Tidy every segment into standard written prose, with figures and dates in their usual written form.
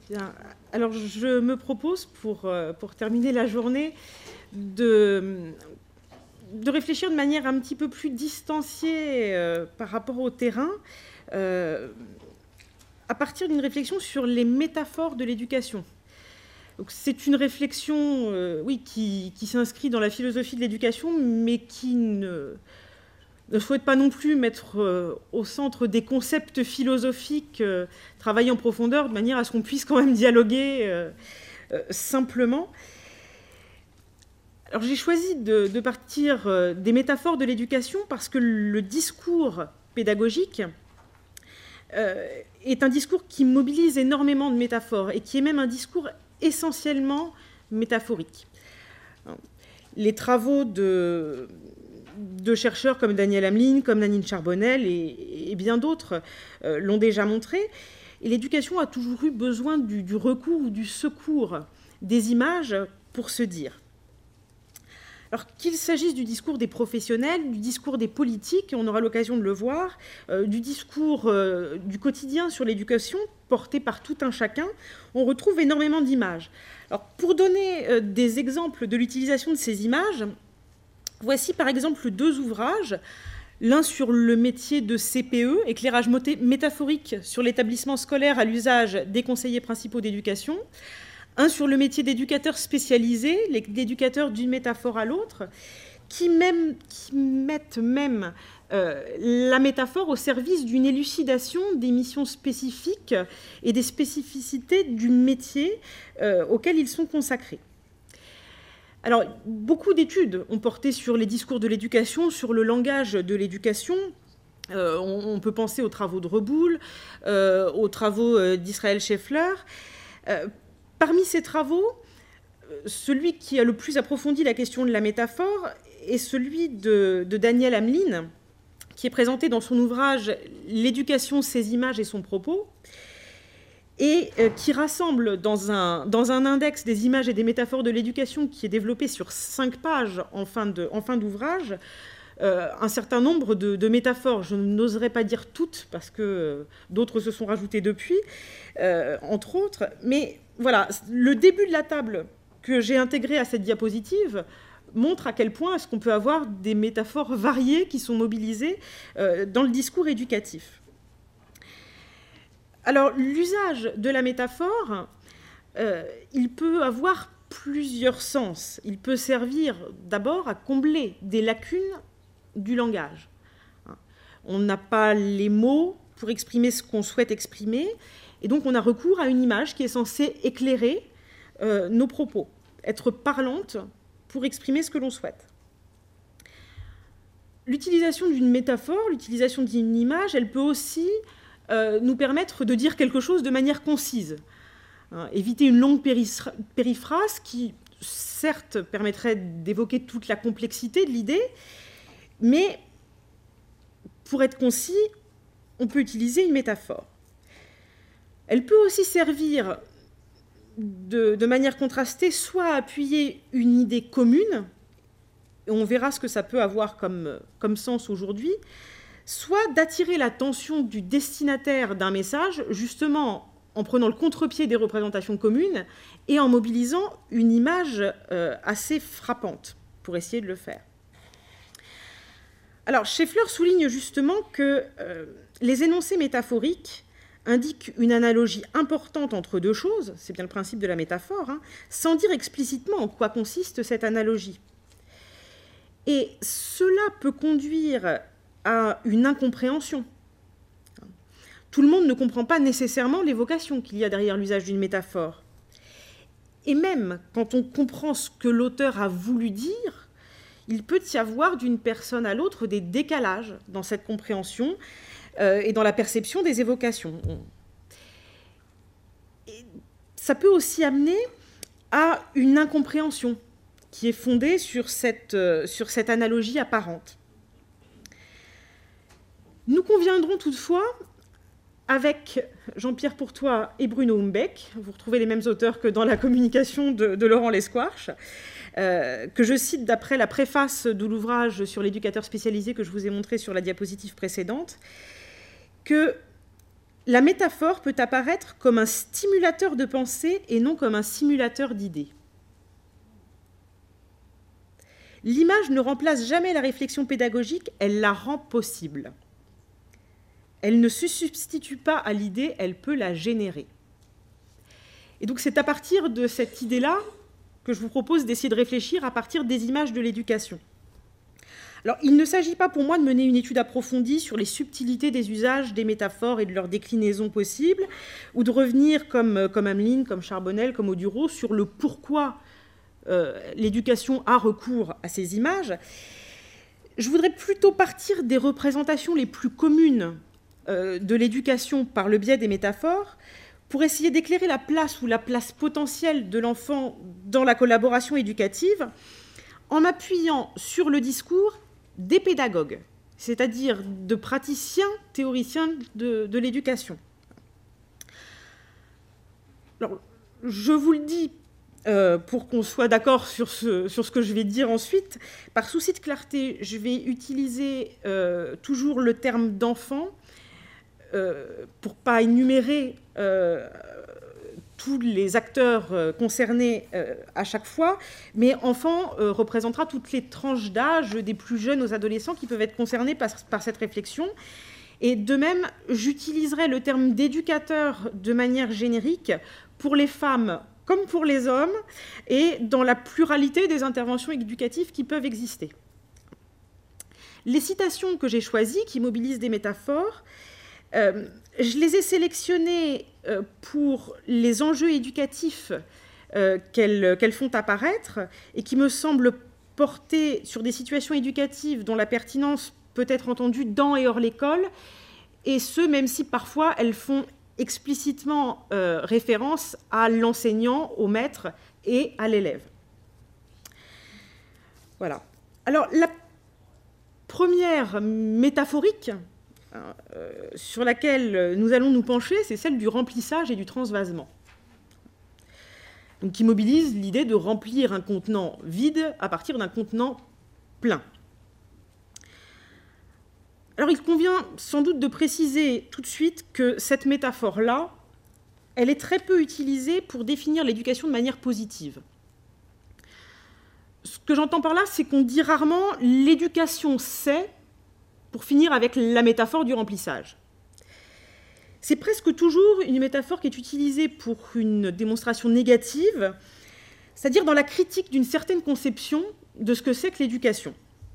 Bien. Alors, je me propose, pour terminer la journée, de réfléchir de manière un petit peu plus distanciée par rapport au terrain, à partir d'une réflexion sur les métaphores de l'éducation. Donc, c'est une réflexion oui, qui s'inscrit dans la philosophie de l'éducation, mais qui ne souhaite pas non plus mettre au centre des concepts philosophiques travaillés en profondeur, de manière à ce qu'on puisse quand même dialoguer simplement. Alors j'ai choisi de partir des métaphores de l'éducation parce que le discours pédagogique est un discours qui mobilise énormément de métaphores et qui est même un discours essentiellement métaphorique. Les travaux de chercheurs comme Daniel Hamlin, comme Nanine Charbonnel et bien d'autres l'ont déjà montré. Et l'éducation a toujours eu besoin du recours ou du secours des images pour se dire. Alors qu'il s'agisse du discours des professionnels, du discours des politiques, on aura l'occasion de le voir, du discours du quotidien sur l'éducation porté par tout un chacun, on retrouve énormément d'images. Alors pour donner des exemples de l'utilisation de ces images, voici par exemple 2 ouvrages, l'un sur le métier de CPE, éclairage métaphorique sur l'établissement scolaire à l'usage des conseillers principaux d'éducation, un sur le métier d'éducateur spécialisé, l'éducateur d'une métaphore à l'autre, qui mettent même la métaphore au service d'une élucidation des missions spécifiques et des spécificités du métier auquel ils sont consacrés. Alors, beaucoup d'études ont porté sur les discours de l'éducation, sur le langage de l'éducation. On peut penser aux travaux de Reboul, aux travaux d'Israël Scheffler. Parmi ces travaux, celui qui a le plus approfondi la question de la métaphore est celui de Daniel Hamlin, qui est présenté dans son ouvrage « L'éducation, ses images et son propos », et qui rassemble dans un index des images et des métaphores de l'éducation qui est développé sur 5 pages en fin d'ouvrage, un certain nombre de métaphores. Je n'oserais pas dire toutes, parce que d'autres se sont rajoutées depuis, entre autres. Mais voilà, le début de la table que j'ai intégré à cette diapositive montre à quel point est-ce qu'on peut avoir des métaphores variées qui sont mobilisées dans le discours éducatif. Alors, l'usage de la métaphore, il peut avoir plusieurs sens. Il peut servir d'abord à combler des lacunes du langage. On n'a pas les mots pour exprimer ce qu'on souhaite exprimer, et donc on a recours à une image qui est censée éclairer nos propos, être parlante pour exprimer ce que l'on souhaite. L'utilisation d'une métaphore, l'utilisation d'une image, elle peut aussi nous permettre de dire quelque chose de manière concise. Éviter une longue périphrase qui, certes, permettrait d'évoquer toute la complexité de l'idée, mais pour être concis, on peut utiliser une métaphore. Elle peut aussi servir de manière contrastée, soit à appuyer une idée commune, et on verra ce que ça peut avoir comme sens aujourd'hui, soit d'attirer l'attention du destinataire d'un message, justement en prenant le contre-pied des représentations communes et en mobilisant une image assez frappante pour essayer de le faire. Alors, Scheffler souligne justement que les énoncés métaphoriques indiquent une analogie importante entre 2 choses, c'est bien le principe de la métaphore, sans dire explicitement en quoi consiste cette analogie. Et cela peut conduire à une incompréhension. Tout le monde ne comprend pas nécessairement l'évocation qu'il y a derrière l'usage d'une métaphore. Et même quand on comprend ce que l'auteur a voulu dire, il peut y avoir d'une personne à l'autre des décalages dans cette compréhension et dans la perception des évocations. Et ça peut aussi amener à une incompréhension qui est fondée sur cette analogie apparente. Nous conviendrons toutefois avec Jean-Pierre Pourtois et Bruno Humbeck, vous retrouvez les mêmes auteurs que dans la communication de Laurent Lesquarche, que je cite d'après la préface de l'ouvrage sur l'éducateur spécialisé que je vous ai montré sur la diapositive précédente, que la métaphore peut apparaître comme un stimulateur de pensée et non comme un simulateur d'idées. L'image ne remplace jamais la réflexion pédagogique, elle la rend possible. Elle ne se substitue pas à l'idée, elle peut la générer. Et donc c'est à partir de cette idée-là que je vous propose d'essayer de réfléchir à partir des images de l'éducation. Alors, il ne s'agit pas pour moi de mener une étude approfondie sur les subtilités des usages des métaphores et de leurs déclinaisons possibles, ou de revenir, comme Ameline, comme Charbonnel, comme Audureau, sur le pourquoi l'éducation a recours à ces images. Je voudrais plutôt partir des représentations les plus communes de l'éducation par le biais des métaphores, pour essayer d'éclairer la place ou la place potentielle de l'enfant dans la collaboration éducative, en m'appuyant sur le discours des pédagogues, c'est-à-dire de praticiens, théoriciens de l'éducation. Alors, je vous le dis pour qu'on soit d'accord sur ce que je vais dire ensuite. Par souci de clarté, je vais utiliser toujours le terme d'enfant pour ne pas énumérer tous les acteurs concernés à chaque fois, mais enfant représentera toutes les tranches d'âge, des plus jeunes aux adolescents qui peuvent être concernés par cette réflexion. Et de même, j'utiliserai le terme d'éducateur de manière générique pour les femmes comme pour les hommes, et dans la pluralité des interventions éducatives qui peuvent exister. Les citations que j'ai choisies, qui mobilisent des métaphores, je les ai sélectionnées pour les enjeux éducatifs qu'elles font apparaître et qui me semblent porter sur des situations éducatives dont la pertinence peut être entendue dans et hors l'école, et ce, même si parfois elles font explicitement référence à l'enseignant, au maître et à l'élève. Voilà. Alors, la première métaphorique sur laquelle nous allons nous pencher, c'est celle du remplissage et du transvasement. Donc, qui mobilise l'idée de remplir un contenant vide à partir d'un contenant plein. Alors, il convient sans doute de préciser tout de suite que cette métaphore-là, elle est très peu utilisée pour définir l'éducation de manière positive. Ce que j'entends par là, c'est qu'on dit rarement « l'éducation c'est » pour finir avec la métaphore du remplissage. C'est presque toujours une métaphore qui est utilisée pour une démonstration négative, c'est-à-dire dans la critique d'une certaine conception de ce que c'est que l'éducation.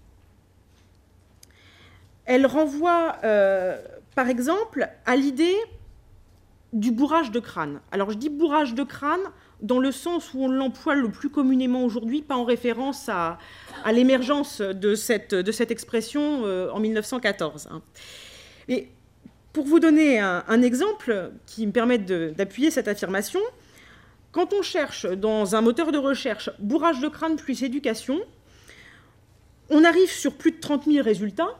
Elle renvoie, par exemple, à l'idée du bourrage de crâne. Alors, je dis bourrage de crâne dans le sens où on l'emploie le plus communément aujourd'hui, pas en référence à l'émergence de cette expression en 1914. Et pour vous donner un exemple qui me permet d'appuyer cette affirmation, quand on cherche dans un moteur de recherche « bourrage de crâne plus éducation », on arrive sur plus de 30 000 résultats,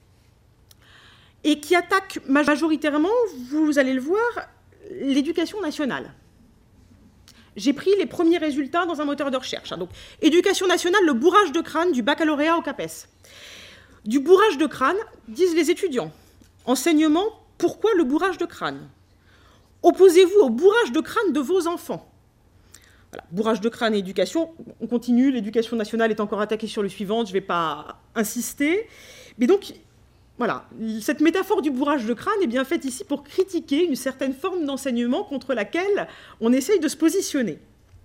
et qui attaque majoritairement, vous allez le voir, l'éducation nationale. J'ai pris les premiers résultats dans un moteur de recherche. Donc, éducation nationale, le bourrage de crâne du baccalauréat au CAPES. Du bourrage de crâne, disent les étudiants. Enseignement, pourquoi le bourrage de crâne? Opposez-vous au bourrage de crâne de vos enfants. Voilà, bourrage de crâne et éducation, on continue, l'éducation nationale est encore attaquée sur le suivant, je ne vais pas insister. Mais donc, voilà, cette métaphore du bourrage de crâne est bien faite ici pour critiquer une certaine forme d'enseignement contre laquelle on essaye de se positionner.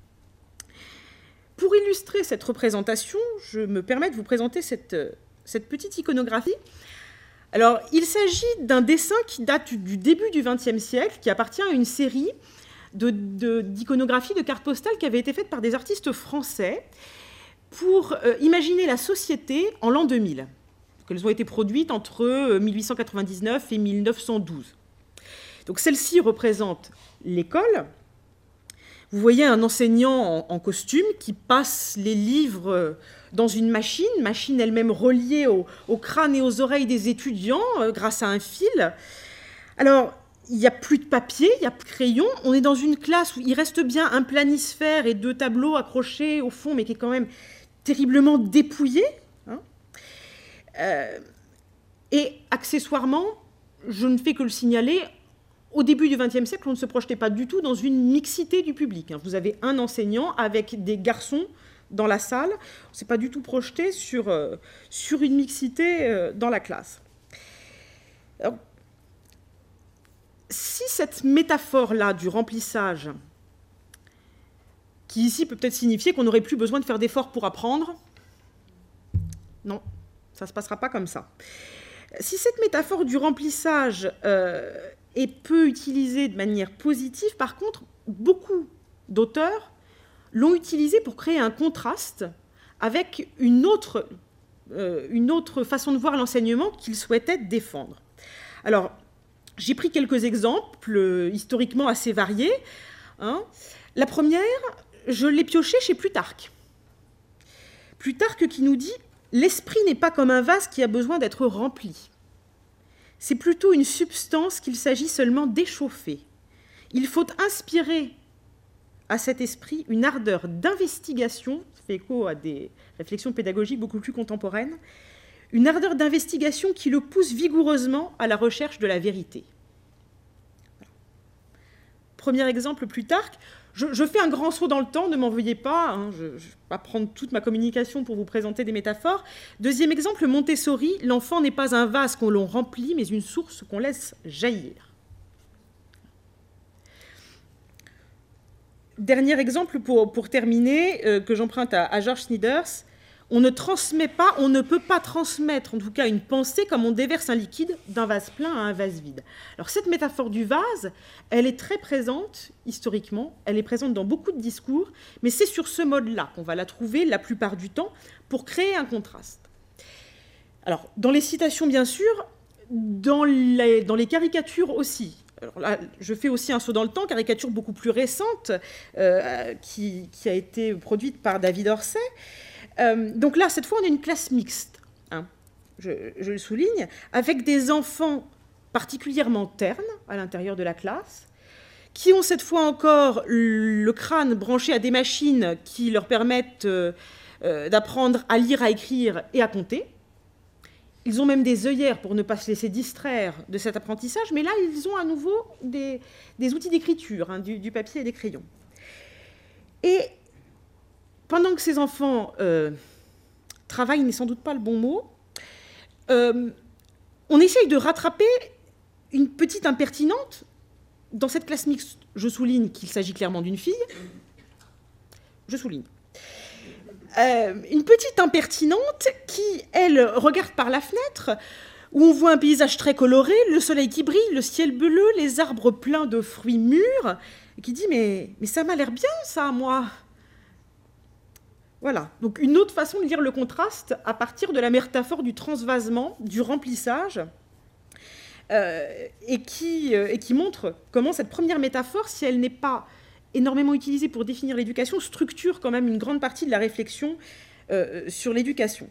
Pour illustrer cette représentation, je me permets de vous présenter cette petite iconographie. Alors, il s'agit d'un dessin qui date du début du XXe siècle, qui appartient à une série d'iconographies, de cartes postales qui avaient été faites par des artistes français pour imaginer la société en l'an 2000. Elles ont été produites entre 1899 et 1912. Donc celle-ci représente l'école. Vous voyez un enseignant en costume qui passe les livres dans une machine elle-même reliée au crâne et aux oreilles des étudiants grâce à un fil. Alors, il n'y a plus de papier, il n'y a plus de crayon. On est dans une classe où il reste bien un planisphère et 2 tableaux accrochés au fond, mais qui est quand même terriblement dépouillé. Et accessoirement, je ne fais que le signaler, au début du XXe siècle, on ne se projetait pas du tout dans une mixité du public. Vous avez un enseignant avec des garçons dans la salle. On ne s'est pas du tout projeté sur une mixité dans la classe. Alors, si cette métaphore-là du remplissage, qui ici peut peut-être signifier qu'on n'aurait plus besoin de faire d'efforts pour apprendre, non, ça ne se passera pas comme ça. Si cette métaphore du remplissage est peu utilisée de manière positive, par contre, beaucoup d'auteurs l'ont utilisée pour créer un contraste avec une autre façon de voir l'enseignement qu'ils souhaitaient défendre. Alors, j'ai pris quelques exemples historiquement assez variés. La première, je l'ai piochée chez Plutarque. Plutarque qui nous dit « L'esprit n'est pas comme un vase qui a besoin d'être rempli. C'est plutôt une substance qu'il s'agit seulement d'échauffer. Il faut inspirer à cet esprit une ardeur d'investigation, ça fait écho à des réflexions pédagogiques beaucoup plus contemporaines, une ardeur d'investigation qui le pousse vigoureusement à la recherche de la vérité. » Premier exemple, Plutarque. Je fais un grand saut dans le temps, ne m'en veuillez pas, je ne vais pas prendre toute ma communication pour vous présenter des métaphores. Deuxième exemple, Montessori, l'enfant n'est pas un vase qu'on l'on remplit, mais une source qu'on laisse jaillir. Dernier exemple pour terminer, que j'emprunte à George Sneeders, on ne transmet pas, on ne peut pas transmettre en tout cas une pensée comme on déverse un liquide d'un vase plein à un vase vide. Alors cette métaphore du vase, elle est très présente historiquement, elle est présente dans beaucoup de discours, mais c'est sur ce mode-là qu'on va la trouver la plupart du temps pour créer un contraste. Alors dans les citations bien sûr, dans les caricatures aussi. Alors là, je fais aussi un saut dans le temps, caricature beaucoup plus récente qui a été produite par David Orsay. Donc là, cette fois, on a une classe mixte, je le souligne, avec des enfants particulièrement ternes à l'intérieur de la classe, qui ont cette fois encore le crâne branché à des machines qui leur permettent d'apprendre à lire, à écrire et à compter. Ils ont même des œillères pour ne pas se laisser distraire de cet apprentissage, mais là, ils ont à nouveau des outils d'écriture, du papier et des crayons. Et pendant que ces enfants travaillent, n'est sans doute pas le bon mot, on essaye de rattraper une petite impertinente. Dans cette classe mixte, je souligne qu'il s'agit clairement d'une fille. Je souligne. Une petite impertinente qui, elle, regarde par la fenêtre, où on voit un paysage très coloré, le soleil qui brille, le ciel bleu, les arbres pleins de fruits mûrs, et qui dit « mais ça m'a l'air bien, ça, moi !» Voilà, donc une autre façon de lire le contraste à partir de la métaphore du transvasement, du remplissage, et qui montre comment cette première métaphore, si elle n'est pas énormément utilisée pour définir l'éducation, structure quand même une grande partie de la réflexion sur l'éducation.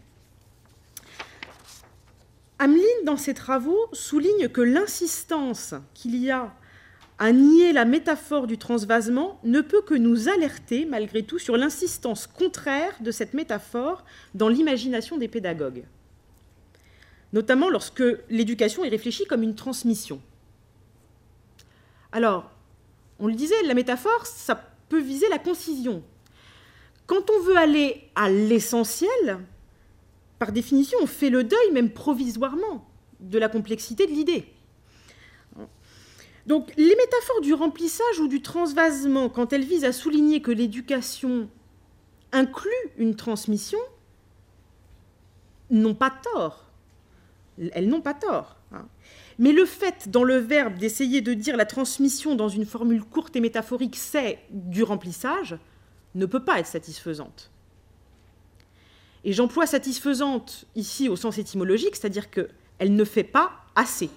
Hamelin, dans ses travaux, souligne que l'insistance qu'il y a à nier la métaphore du transvasement ne peut que nous alerter, malgré tout, sur l'insistance contraire de cette métaphore dans l'imagination des pédagogues, notamment lorsque l'éducation est réfléchie comme une transmission. Alors, on le disait, la métaphore, ça peut viser la concision. Quand on veut aller à l'essentiel, par définition, on fait le deuil, même provisoirement, de la complexité de l'idée. Donc, les métaphores du remplissage ou du transvasement, quand elles visent à souligner que l'éducation inclut une transmission, n'ont pas tort. Elles n'ont pas tort. Mais le fait, dans le verbe, d'essayer de dire la transmission dans une formule courte et métaphorique, c'est du remplissage, ne peut pas être satisfaisante. Et j'emploie satisfaisante ici au sens étymologique, c'est-à-dire qu'elle ne fait pas assez.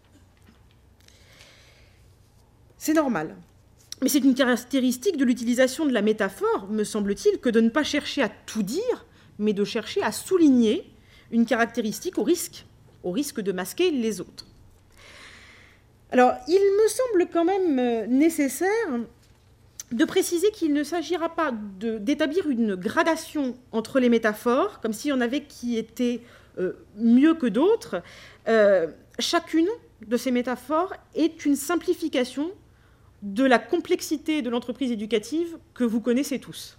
C'est normal. Mais c'est une caractéristique de l'utilisation de la métaphore, me semble-t-il, que de ne pas chercher à tout dire, mais de chercher à souligner une caractéristique au risque de masquer les autres. Alors, il me semble quand même nécessaire de préciser qu'il ne s'agira pas d'établir une gradation entre les métaphores, comme s'il y en avait qui étaient mieux que d'autres, chacune de ces métaphores est une simplification de la complexité de l'entreprise éducative que vous connaissez tous.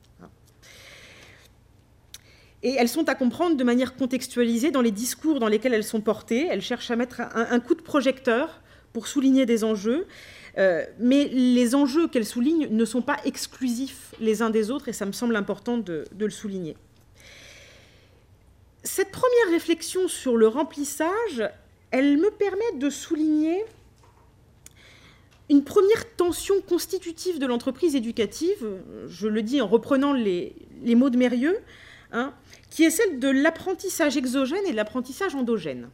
Et elles sont à comprendre de manière contextualisée dans les discours dans lesquels elles sont portées. Elles cherchent à mettre un coup de projecteur pour souligner des enjeux, mais les enjeux qu'elles soulignent ne sont pas exclusifs les uns des autres, et ça me semble important de le souligner. Cette première réflexion sur le remplissage, elle me permet de souligner une première tension constitutive de l'entreprise éducative, je le dis en reprenant les mots de Mérieux, qui est celle de l'apprentissage exogène et de l'apprentissage endogène.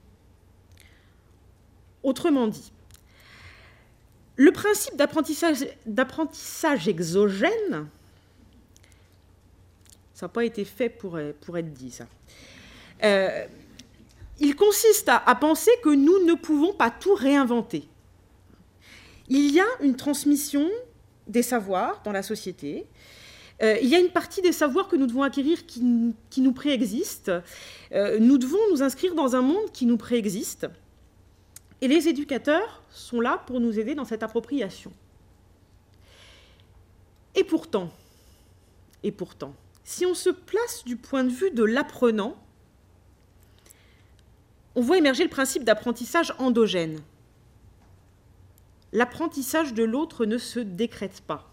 Autrement dit, le principe d'apprentissage exogène, ça n'a pas été fait pour être dit, ça. Il consiste à penser que nous ne pouvons pas tout réinventer. Il y a une transmission des savoirs dans la société. Il y a une partie des savoirs que nous devons acquérir qui nous préexistent. Nous devons nous inscrire dans un monde qui nous préexiste. Et les éducateurs sont là pour nous aider dans cette appropriation. Et pourtant, si on se place du point de vue de l'apprenant, on voit émerger le principe d'apprentissage endogène. L'apprentissage de l'autre ne se décrète pas.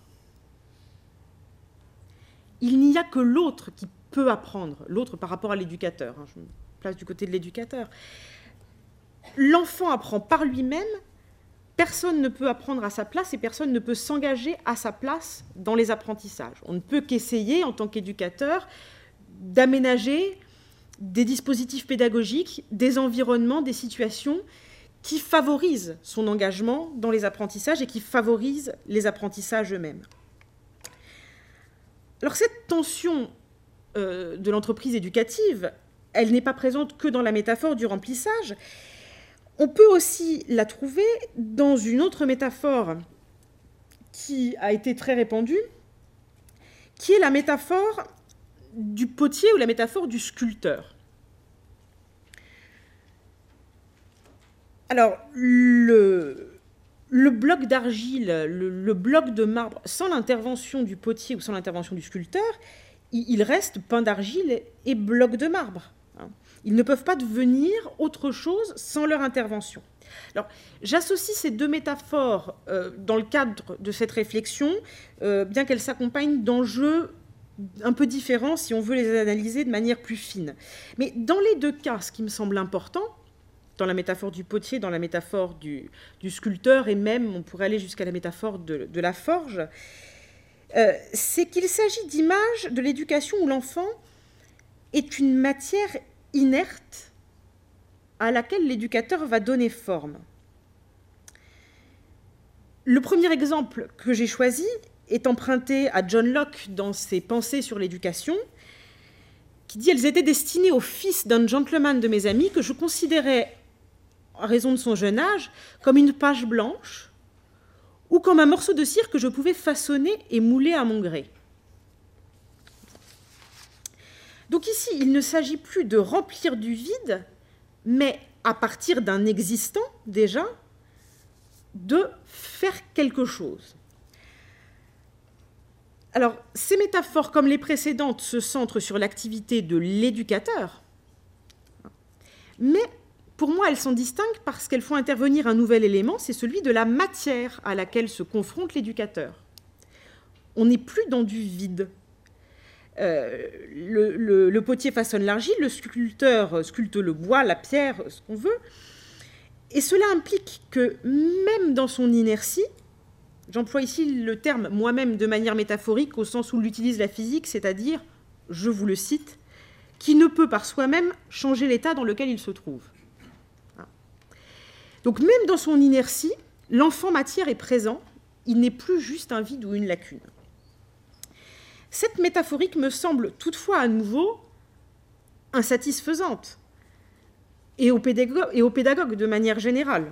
Il n'y a que l'autre qui peut apprendre, l'autre par rapport à l'éducateur. Je me place du côté de l'éducateur. L'enfant apprend par lui-même, personne ne peut apprendre à sa place et personne ne peut s'engager à sa place dans les apprentissages. On ne peut qu'essayer, en tant qu'éducateur, d'aménager des dispositifs pédagogiques, des environnements, des situations qui favorisent son engagement dans les apprentissages et qui favorisent les apprentissages eux-mêmes. Alors cette tension de l'entreprise éducative, elle n'est pas présente que dans la métaphore du remplissage. On peut aussi la trouver dans une autre métaphore qui a été très répandue, qui est la métaphore du potier ou la métaphore du sculpteur. Alors, le bloc d'argile, le bloc de marbre, sans l'intervention du potier ou sans l'intervention du sculpteur, il reste pain d'argile et bloc de marbre. Ils ne peuvent pas devenir autre chose sans leur intervention. Alors, j'associe ces deux métaphores dans le cadre de cette réflexion, bien qu'elles s'accompagnent d'enjeux un peu différents si on veut les analyser de manière plus fine. Mais dans les deux cas, ce qui me semble important, dans la métaphore du potier, dans la métaphore du sculpteur, et même on pourrait aller jusqu'à la métaphore de la forge, c'est qu'il s'agit d'images de l'éducation où l'enfant est une matière inerte à laquelle l'éducateur va donner forme. Le premier exemple que j'ai choisi est emprunté à John Locke dans ses Pensées sur l'éducation, qui dit « Elles étaient destinées au fils d'un gentleman de mes amis que je considérais, à raison de son jeune âge, comme une page blanche ou comme un morceau de cire que je pouvais façonner et mouler à mon gré. » Donc ici, il ne s'agit plus de remplir du vide, mais à partir d'un existant déjà, de faire quelque chose. Alors, ces métaphores, comme les précédentes, se centrent sur l'activité de l'éducateur, mais pour moi, elles sont distinctes parce qu'elles font intervenir un nouvel élément, c'est celui de la matière à laquelle se confronte l'éducateur. On n'est plus dans du vide. Le potier façonne l'argile, le sculpteur sculpte le bois, la pierre, ce qu'on veut. Et cela implique que même dans son inertie, j'emploie ici le terme moi-même de manière métaphorique au sens où l'utilise la physique, c'est-à-dire, je vous le cite, qui ne peut par soi-même changer l'état dans lequel il se trouve. Donc même dans son inertie, l'enfant matière est présent, il n'est plus juste un vide ou une lacune. Cette métaphorique me semble toutefois à nouveau insatisfaisante, et aux pédagogues de manière générale.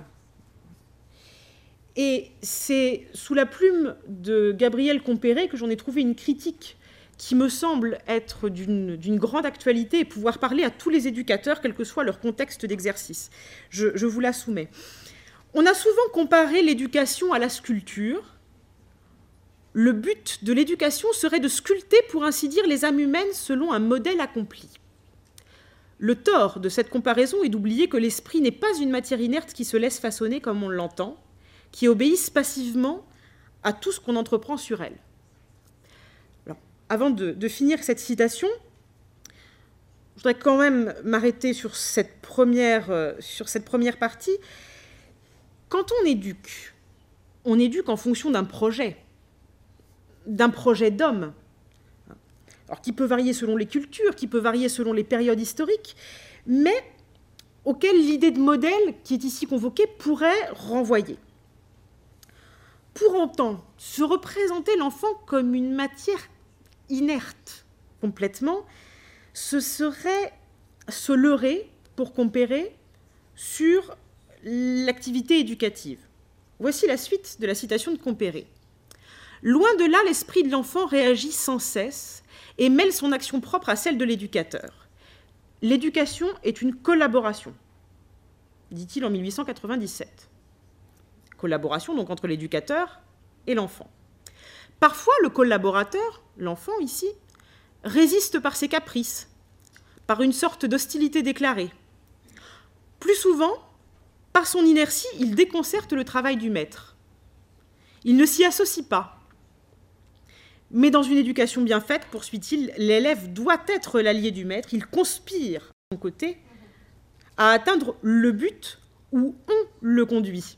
Et c'est sous la plume de Gabriel Compéré que j'en ai trouvé une critique qui me semble être d'une grande actualité et pouvoir parler à tous les éducateurs, quel que soit leur contexte d'exercice. Je vous la soumets. On a souvent comparé l'éducation à la sculpture. Le but de l'éducation serait de sculpter, pour ainsi dire, les âmes humaines selon un modèle accompli. Le tort de cette comparaison est d'oublier que l'esprit n'est pas une matière inerte qui se laisse façonner comme on l'entend, qui obéisse passivement à tout ce qu'on entreprend sur elle. Alors, avant de finir cette citation, je voudrais quand même m'arrêter sur cette première partie. Quand on éduque en fonction d'un projet d'homme, alors qui peut varier selon les cultures, qui peut varier selon les périodes historiques, mais auquel l'idée de modèle qui est ici convoquée pourrait renvoyer. Pour autant, se représenter l'enfant comme une matière inerte complètement, ce serait se leurrer, pour comparer, sur l'activité éducative. Voici la suite de la citation de Compéré. Loin de là, l'esprit de l'enfant réagit sans cesse et mêle son action propre à celle de l'éducateur. L'éducation est une collaboration, dit-il en 1897. Collaboration donc entre l'éducateur et l'enfant. Parfois, le collaborateur, l'enfant ici, résiste par ses caprices, par une sorte d'hostilité déclarée. Plus souvent, par son inertie, il déconcerte le travail du maître. Il ne s'y associe pas. Mais dans une éducation bien faite, poursuit-il, l'élève doit être l'allié du maître, il conspire de son côté à atteindre le but où on le conduit.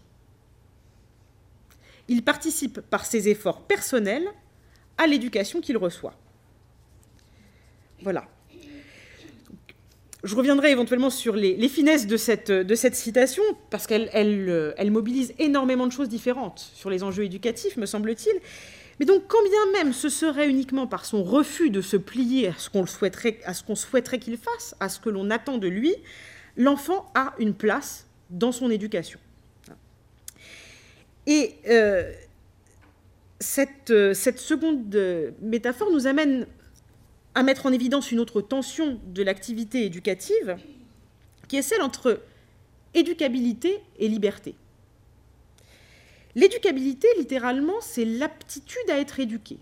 Il participe par ses efforts personnels à l'éducation qu'il reçoit. Voilà. Je reviendrai éventuellement sur les finesses de cette citation, parce qu'elle mobilise énormément de choses différentes sur les enjeux éducatifs, me semble-t-il. Mais donc, quand bien même ce serait uniquement par son refus de se plier à ce qu'on souhaiterait qu'il fasse, à ce que l'on attend de lui, l'enfant a une place dans son éducation. Et cette seconde métaphore nous amène à mettre en évidence une autre tension de l'activité éducative, qui est celle entre éducabilité et liberté. L'éducabilité, littéralement, c'est l'aptitude à être éduqué.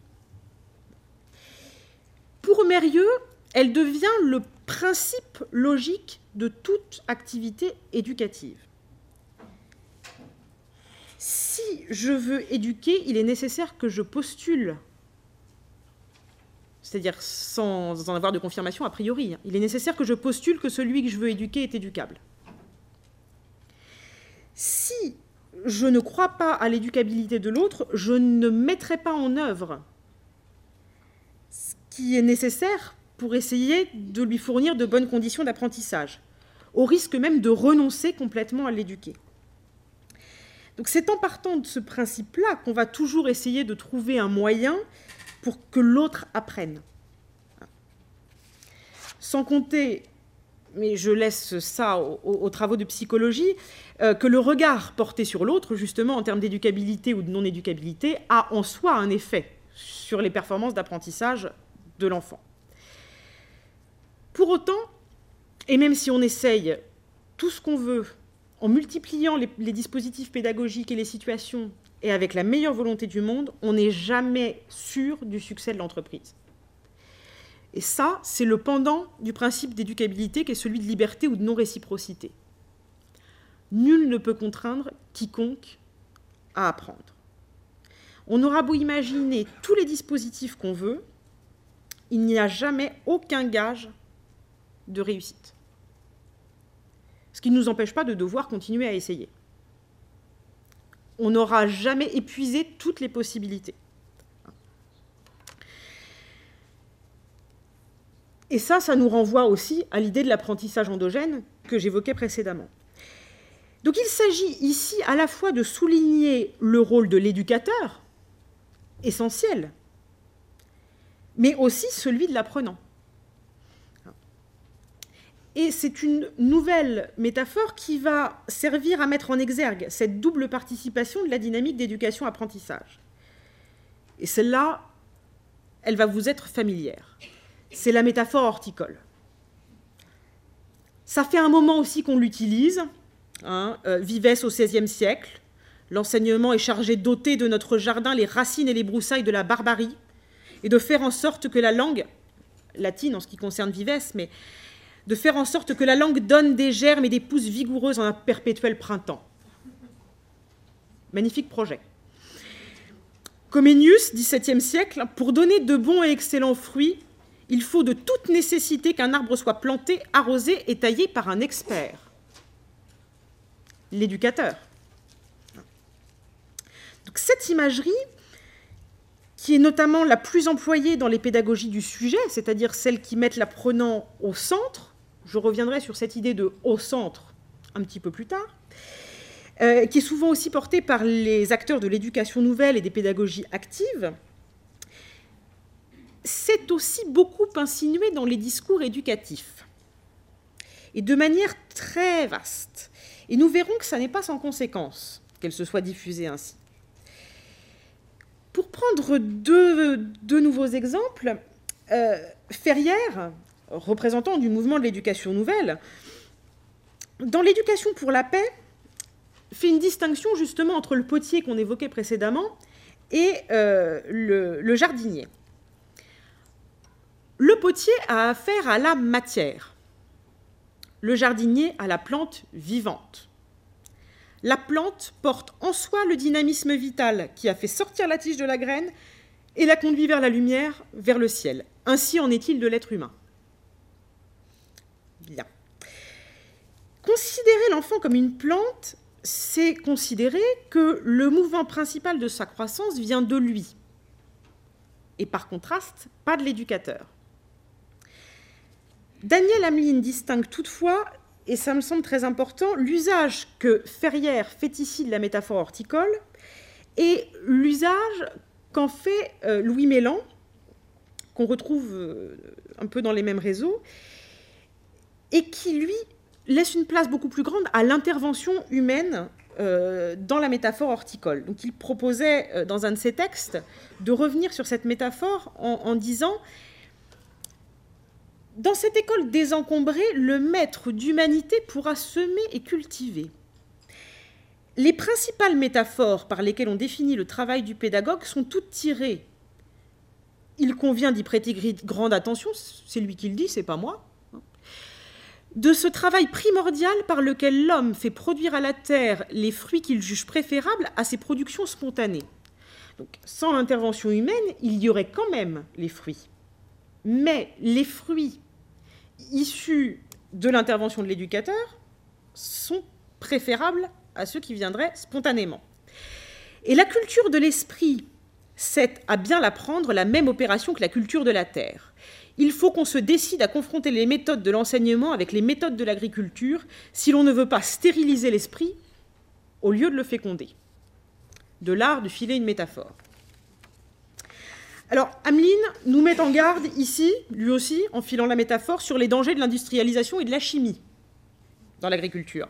Pour Mérieux, elle devient le principe logique de toute activité éducative. Si je veux éduquer, il est nécessaire que je postule, c'est-à-dire sans en avoir de confirmation a priori, il est nécessaire que je postule que celui que je veux éduquer est éducable. Si je ne crois pas à l'éducabilité de l'autre, je ne mettrai pas en œuvre ce qui est nécessaire pour essayer de lui fournir de bonnes conditions d'apprentissage, au risque même de renoncer complètement à l'éduquer. Donc c'est en partant de ce principe-là qu'on va toujours essayer de trouver un moyen pour que l'autre apprenne. Sans compter, mais je laisse ça aux travaux de psychologie, que le regard porté sur l'autre, justement en termes d'éducabilité ou de non-éducabilité, a en soi un effet sur les performances d'apprentissage de l'enfant. Pour autant, et même si on essaye tout ce qu'on veut, en multipliant les dispositifs pédagogiques et les situations, et avec la meilleure volonté du monde, on n'est jamais sûr du succès de l'entreprise. Et ça, c'est le pendant du principe d'éducabilité qui est celui de liberté ou de non-réciprocité. Nul ne peut contraindre quiconque à apprendre. On aura beau imaginer tous les dispositifs qu'on veut, il n'y a jamais aucun gage de réussite. Ce qui ne nous empêche pas de devoir continuer à essayer. On n'aura jamais épuisé toutes les possibilités. Et ça nous renvoie aussi à l'idée de l'apprentissage endogène que j'évoquais précédemment. Donc il s'agit ici à la fois de souligner le rôle de l'éducateur, essentiel, mais aussi celui de l'apprenant. Et c'est une nouvelle métaphore qui va servir à mettre en exergue cette double participation de la dynamique d'éducation-apprentissage. Et celle-là, elle va vous être familière. C'est la métaphore horticole. Ça fait un moment aussi qu'on l'utilise. Vivès au XVIe siècle. L'enseignement est chargé d'ôter de notre jardin les racines et les broussailles de la barbarie et de faire en sorte que la langue, latine en ce qui concerne Vivès, mais de faire en sorte que la langue donne des germes et des pousses vigoureuses en un perpétuel printemps. Magnifique projet. Comenius, XVIIe siècle, pour donner de bons et excellents fruits, il faut de toute nécessité qu'un arbre soit planté, arrosé et taillé par un expert. L'éducateur. Donc cette imagerie, qui est notamment la plus employée dans les pédagogies du sujet, c'est-à-dire celles qui mettent l'apprenant au centre, je reviendrai sur cette idée de « au centre » un petit peu plus tard, qui est souvent aussi portée par les acteurs de l'éducation nouvelle et des pédagogies actives, c'est aussi beaucoup insinué dans les discours éducatifs, et de manière très vaste. Et nous verrons que ça n'est pas sans conséquence qu'elle se soit diffusée ainsi. Pour prendre deux nouveaux exemples, Ferrière, représentant du mouvement de l'éducation nouvelle, dans l'éducation pour la paix, fait une distinction justement entre le potier qu'on évoquait précédemment et le jardinier. Le potier a affaire à la matière, le jardinier à la plante vivante. La plante porte en soi le dynamisme vital qui a fait sortir la tige de la graine et la conduit vers la lumière, vers le ciel. Ainsi en est-il de l'être humain. Bien. Considérer l'enfant comme une plante, c'est considérer que le mouvement principal de sa croissance vient de lui, et par contraste, pas de l'éducateur. Daniel Hamlin distingue toutefois, et ça me semble très important, l'usage que Ferrière fait ici de la métaphore horticole et l'usage qu'en fait Louis Mélan, qu'on retrouve un peu dans les mêmes réseaux, et qui, lui, laisse une place beaucoup plus grande à l'intervention humaine dans la métaphore horticole. Donc il proposait, dans un de ses textes, de revenir sur cette métaphore en disant « Dans cette école désencombrée, le maître d'humanité pourra semer et cultiver. Les principales métaphores par lesquelles on définit le travail du pédagogue sont toutes tirées. Il convient d'y prêter grande attention, c'est lui qui le dit, c'est pas moi, de ce travail primordial par lequel l'homme fait produire à la terre les fruits qu'il juge préférables à ses productions spontanées. Donc, sans l'intervention humaine, il y aurait quand même les fruits. Mais les fruits issus de l'intervention de l'éducateur sont préférables à ceux qui viendraient spontanément. Et la culture de l'esprit, c'est, à bien l'apprendre, la même opération que la culture de la terre. Il faut qu'on se décide à confronter les méthodes de l'enseignement avec les méthodes de l'agriculture si l'on ne veut pas stériliser l'esprit au lieu de le féconder. De l'art de filer une métaphore. Alors, Hamlin nous met en garde ici, lui aussi, en filant la métaphore, sur les dangers de l'industrialisation et de la chimie dans l'agriculture.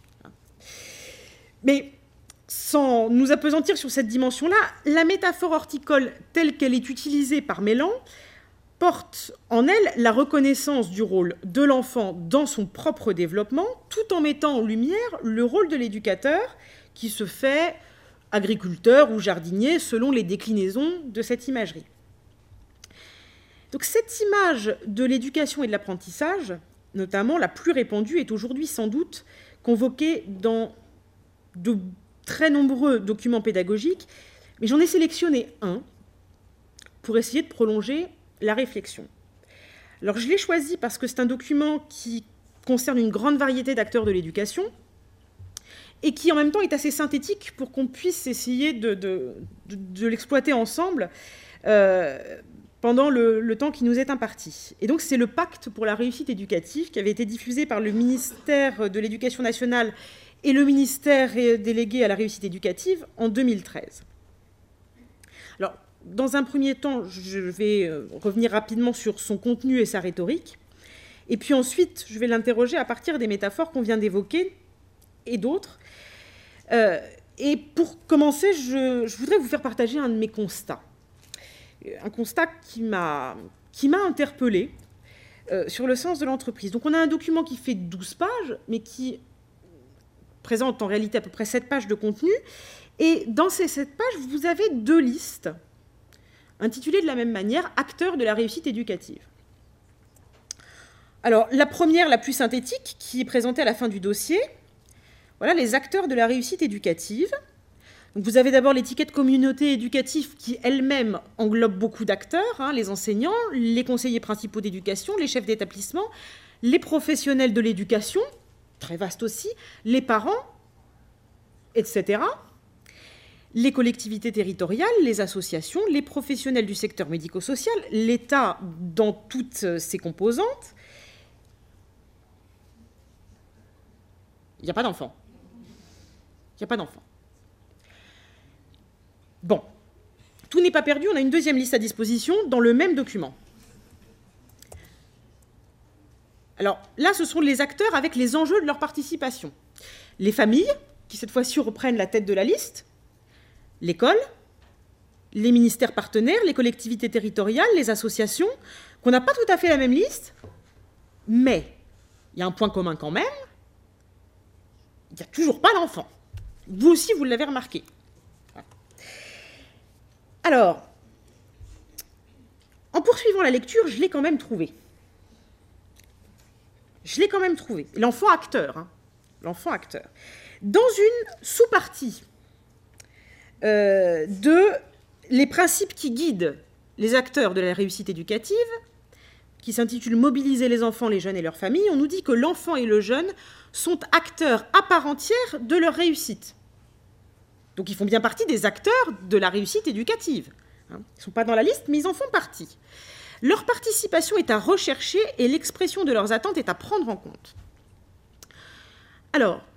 Mais sans nous appesantir sur cette dimension-là, la métaphore horticole telle qu'elle est utilisée par Mélan porte en elle la reconnaissance du rôle de l'enfant dans son propre développement, tout en mettant en lumière le rôle de l'éducateur qui se fait agriculteur ou jardinier selon les déclinaisons de cette imagerie. Donc cette image de l'éducation et de l'apprentissage, notamment la plus répandue, est aujourd'hui sans doute convoquée dans de très nombreux documents pédagogiques, mais j'en ai sélectionné un pour essayer de prolonger la réflexion. Alors je l'ai choisi parce que c'est un document qui concerne une grande variété d'acteurs de l'éducation et qui en même temps est assez synthétique pour qu'on puisse essayer de l'exploiter ensemble pendant le temps qui nous est imparti. Et donc c'est le Pacte pour la réussite éducative qui avait été diffusé par le ministère de l'Éducation nationale et le ministère délégué à la réussite éducative en 2013. Alors, dans un premier temps, je vais revenir rapidement sur son contenu et sa rhétorique. Et puis ensuite, je vais l'interroger à partir des métaphores qu'on vient d'évoquer et d'autres. Et pour commencer, je voudrais vous faire partager un de mes constats. un constat qui m'a interpellée sur le sens de l'entreprise. Donc on a un document qui fait 12 pages, mais qui présente en réalité à peu près 7 pages de contenu. Et dans ces 7 pages, vous avez 2 listes intitulées de la même manière « Acteurs de la réussite éducative ». Alors, la première, la plus synthétique, qui est présentée à la fin du dossier, voilà les acteurs de la réussite éducative. Donc, vous avez d'abord l'étiquette communauté éducative qui elle-même englobe beaucoup d'acteurs, les enseignants, les conseillers principaux d'éducation, les chefs d'établissement, les professionnels de l'éducation, très vaste aussi, les parents, etc. Les collectivités territoriales, les associations, les professionnels du secteur médico-social, l'État dans toutes ses composantes. Il n'y a pas d'enfants. Il n'y a pas d'enfants. Bon, tout n'est pas perdu, on a une deuxième liste à disposition dans le même document. Alors là, ce sont les acteurs avec les enjeux de leur participation. Les familles, qui cette fois-ci reprennent la tête de la liste, l'école, les ministères partenaires, les collectivités territoriales, les associations, qu'on n'a pas tout à fait la même liste, mais il y a un point commun quand même, il n'y a toujours pas l'enfant. Vous aussi, vous l'avez remarqué. Alors, en poursuivant la lecture, je l'ai quand même trouvé. L'enfant acteur. L'enfant acteur. Dans une sous-partie de les principes qui guident les acteurs de la réussite éducative, qui s'intitule « Mobiliser les enfants, les jeunes et leurs familles », on nous dit que l'enfant et le jeune sont acteurs à part entière de leur réussite. Donc ils font bien partie des acteurs de la réussite éducative. Ils ne sont pas dans la liste, mais ils en font partie. Leur participation est à rechercher et l'expression de leurs attentes est à prendre en compte. Alors,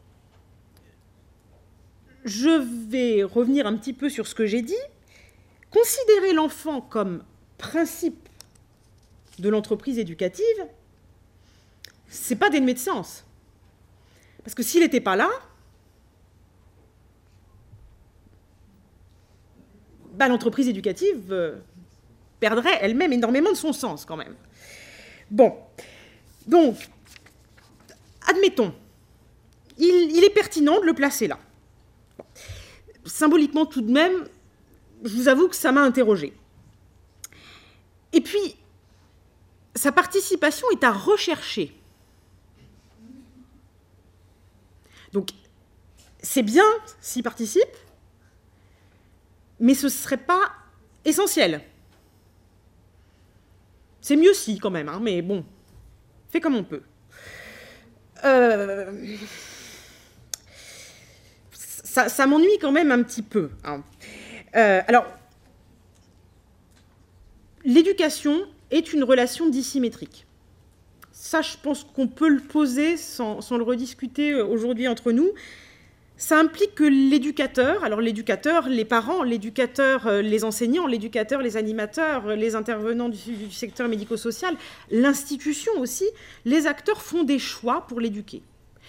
je vais revenir un petit peu sur ce que j'ai dit. Considérer l'enfant comme principe de l'entreprise éducative, c'est pas dénué de sens. Parce que s'il n'était pas là, l'entreprise éducative perdrait elle-même énormément de son sens quand même. Bon, donc, admettons, il est pertinent de le placer là. Bon. Symboliquement tout de même, je vous avoue que ça m'a interrogée. Et puis, sa participation est à rechercher. Donc, c'est bien s'il participe, mais ce ne serait pas essentiel. C'est mieux si, quand même, mais bon, fait comme on peut. Ça m'ennuie quand même un petit peu. Alors, l'éducation est une relation dissymétrique. Ça, je pense qu'on peut le poser sans le rediscuter aujourd'hui entre nous. Ça implique que l'éducateur, alors l'éducateur, les parents, l'éducateur, les enseignants, l'éducateur, les animateurs, les intervenants du secteur médico-social, l'institution aussi, les acteurs font des choix pour l'éduquer.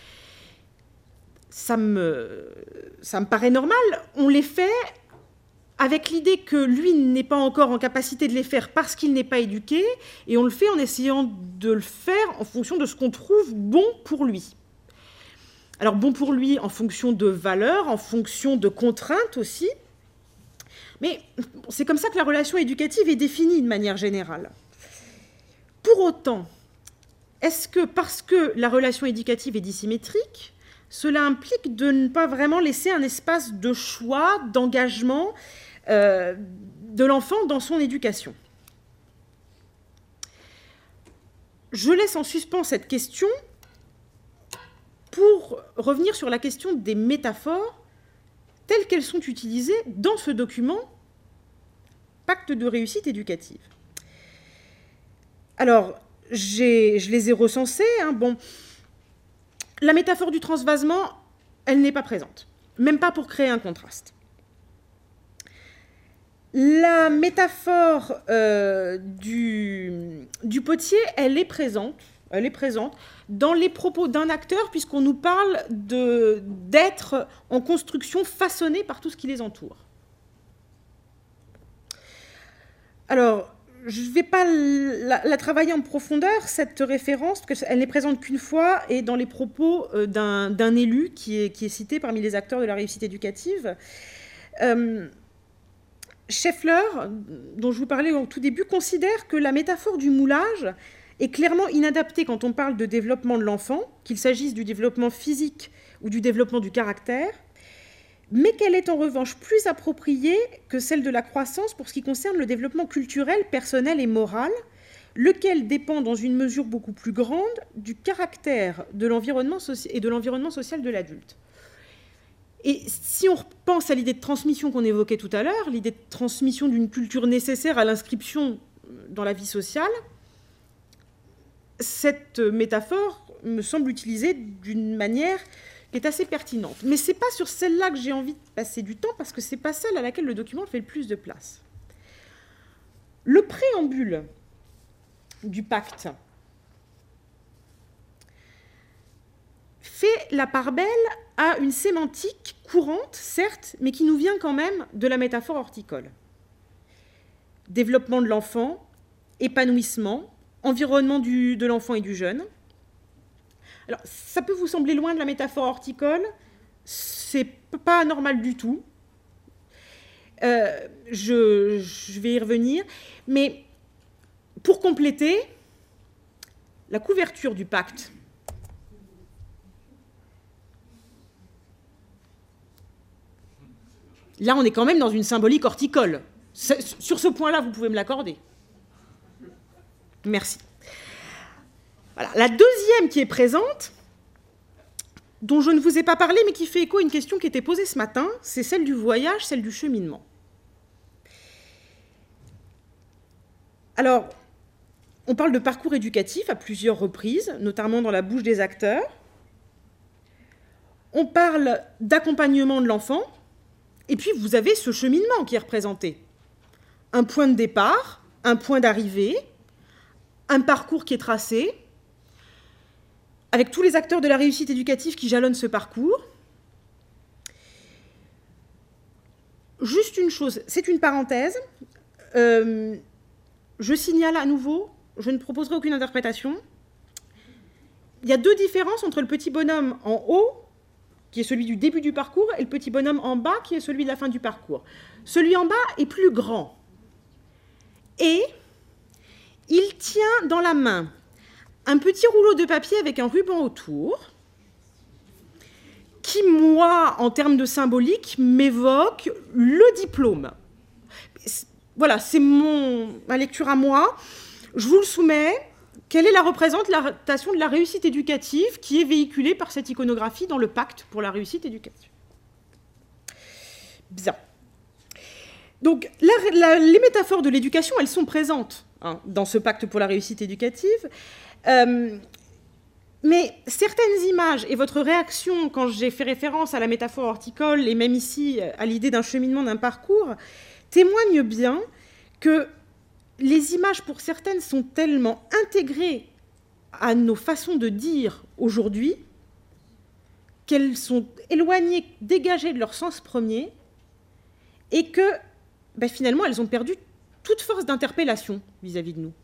Ça me paraît normal, on les fait avec l'idée que lui n'est pas encore en capacité de les faire parce qu'il n'est pas éduqué, et on le fait en essayant de le faire en fonction de ce qu'on trouve bon pour lui. Alors bon pour lui en fonction de valeurs, en fonction de contraintes aussi, mais c'est comme ça que la relation éducative est définie de manière générale. Pour autant, est-ce que parce que la relation éducative est dissymétrique, cela implique de ne pas vraiment laisser un espace de choix, d'engagement de l'enfant dans son éducation? Je laisse en suspens cette question pour revenir sur la question des métaphores telles qu'elles sont utilisées dans ce document Pacte de réussite éducative. Alors, je les ai recensées. Bon, la métaphore du transvasement, elle n'est pas présente, même pas pour créer un contraste. La métaphore du potier, elle est présente dans les propos d'un acteur, puisqu'on nous parle d'êtres en construction façonnés par tout ce qui les entoure. Alors, je ne vais pas la travailler en profondeur, cette référence, parce qu'elle n'est présente qu'une fois, et dans les propos d'un élu qui est cité parmi les acteurs de la réussite éducative. Scheffler, dont je vous parlais au tout début, considère que la métaphore du moulage est clairement inadaptée quand on parle de développement de l'enfant, qu'il s'agisse du développement physique ou du développement du caractère, mais qu'elle est en revanche plus appropriée que celle de la croissance pour ce qui concerne le développement culturel, personnel et moral, lequel dépend dans une mesure beaucoup plus grande du caractère de l'environnement et de l'environnement social de l'adulte. Et si on repense à l'idée de transmission qu'on évoquait tout à l'heure, l'idée de transmission d'une culture nécessaire à l'inscription dans la vie sociale, cette métaphore me semble utilisée d'une manière qui est assez pertinente. Mais ce n'est pas sur celle-là que j'ai envie de passer du temps, parce que ce n'est pas celle à laquelle le document fait le plus de place. Le préambule du pacte fait la part belle à une sémantique courante, certes, mais qui nous vient quand même de la métaphore horticole. Développement de l'enfant, épanouissement, environnement de l'enfant et du jeune. Alors, ça peut vous sembler loin de la métaphore horticole, c'est pas anormal du tout. Je vais y revenir, mais pour compléter, la couverture du pacte. Là, on est quand même dans une symbolique horticole. Sur ce point-là, vous pouvez me l'accorder. Merci. Voilà. La deuxième qui est présente, dont je ne vous ai pas parlé, mais qui fait écho à une question qui était posée ce matin, c'est celle du voyage, celle du cheminement. Alors, on parle de parcours éducatif à plusieurs reprises, notamment dans la bouche des acteurs. On parle d'accompagnement de l'enfant, et puis vous avez ce cheminement qui est représenté. Un point de départ, un point d'arrivée, un parcours qui est tracé, avec tous les acteurs de la réussite éducative qui jalonnent ce parcours. Juste une chose, c'est une parenthèse. Je signale à nouveau, je ne proposerai aucune interprétation. Il y a deux différences entre le petit bonhomme en haut, qui est celui du début du parcours, et le petit bonhomme en bas, qui est celui de la fin du parcours. Celui en bas est plus grand. Et il tient dans la main un petit rouleau de papier avec un ruban autour, qui, moi, en termes de symbolique, m'évoque le diplôme. Voilà, c'est ma lecture à moi. Je vous le soumets. Quelle est la représentation de la réussite éducative qui est véhiculée par cette iconographie dans le pacte pour la réussite éducative? Bien. Donc, les métaphores de l'éducation, elles sont présentes dans ce pacte pour la réussite éducative. Mais certaines images, et votre réaction quand j'ai fait référence à la métaphore horticole, et même ici à l'idée d'un cheminement, d'un parcours, témoignent bien que les images, pour certaines, sont tellement intégrées à nos façons de dire aujourd'hui qu'elles sont éloignées, dégagées de leur sens premier, et que finalement, elles ont perdu toute force d'interpellation vis-à-vis de nous.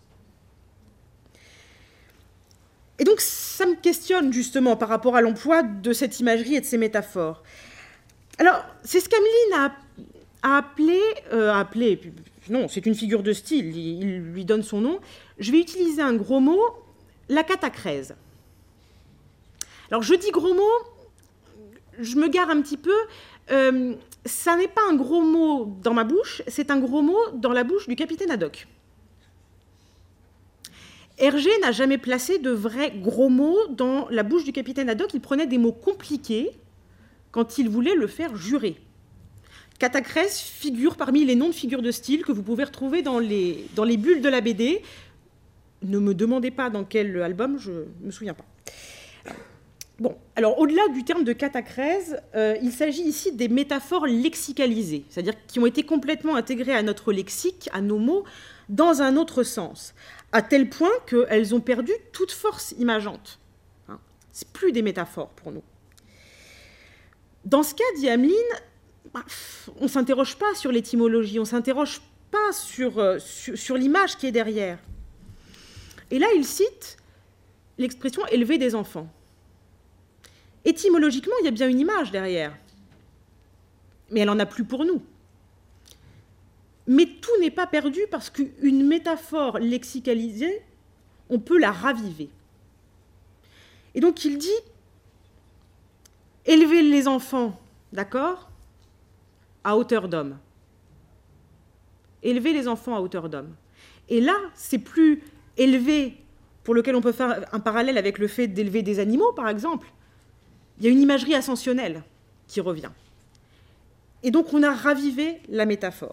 Et donc, ça me questionne justement par rapport à l'emploi de cette imagerie et de ces métaphores. Alors, c'est ce qu'Ameline a appelé, non, c'est une figure de style, il lui donne son nom. Je vais utiliser un gros mot, la catacrèse. Alors, je dis gros mot, je me gare un petit peu. Ça n'est pas un gros mot dans ma bouche, c'est un gros mot dans la bouche du capitaine Haddock. Hergé n'a jamais placé de vrais gros mots dans la bouche du capitaine Haddock. Il prenait des mots compliqués quand il voulait le faire jurer. Catacrèse figure parmi les noms de figures de style que vous pouvez retrouver dans les bulles de la BD. Ne me demandez pas dans quel album, je ne me souviens pas. Bon, alors au-delà du terme de catacrèse, il s'agit ici des métaphores lexicalisées, c'est-à-dire qui ont été complètement intégrées à notre lexique, à nos mots, dans un autre sens, à tel point qu'elles ont perdu toute force imageante. Ce n'est plus des métaphores pour nous. Dans ce cas, dit Ameline, on ne s'interroge pas sur l'étymologie, on s'interroge pas sur l'image qui est derrière. Et là, il cite l'expression « élever des enfants ». Étymologiquement, il y a bien une image derrière, mais elle n'en a plus pour nous. Mais tout n'est pas perdu parce qu'une métaphore lexicalisée, on peut la raviver. Et donc il dit « élever les enfants, d'accord, à hauteur d'homme ». Élever les enfants à hauteur d'homme. Et là, c'est plus élever, pour lequel on peut faire un parallèle avec le fait d'élever des animaux, par exemple. Il y a une imagerie ascensionnelle qui revient. Et donc, on a ravivé la métaphore.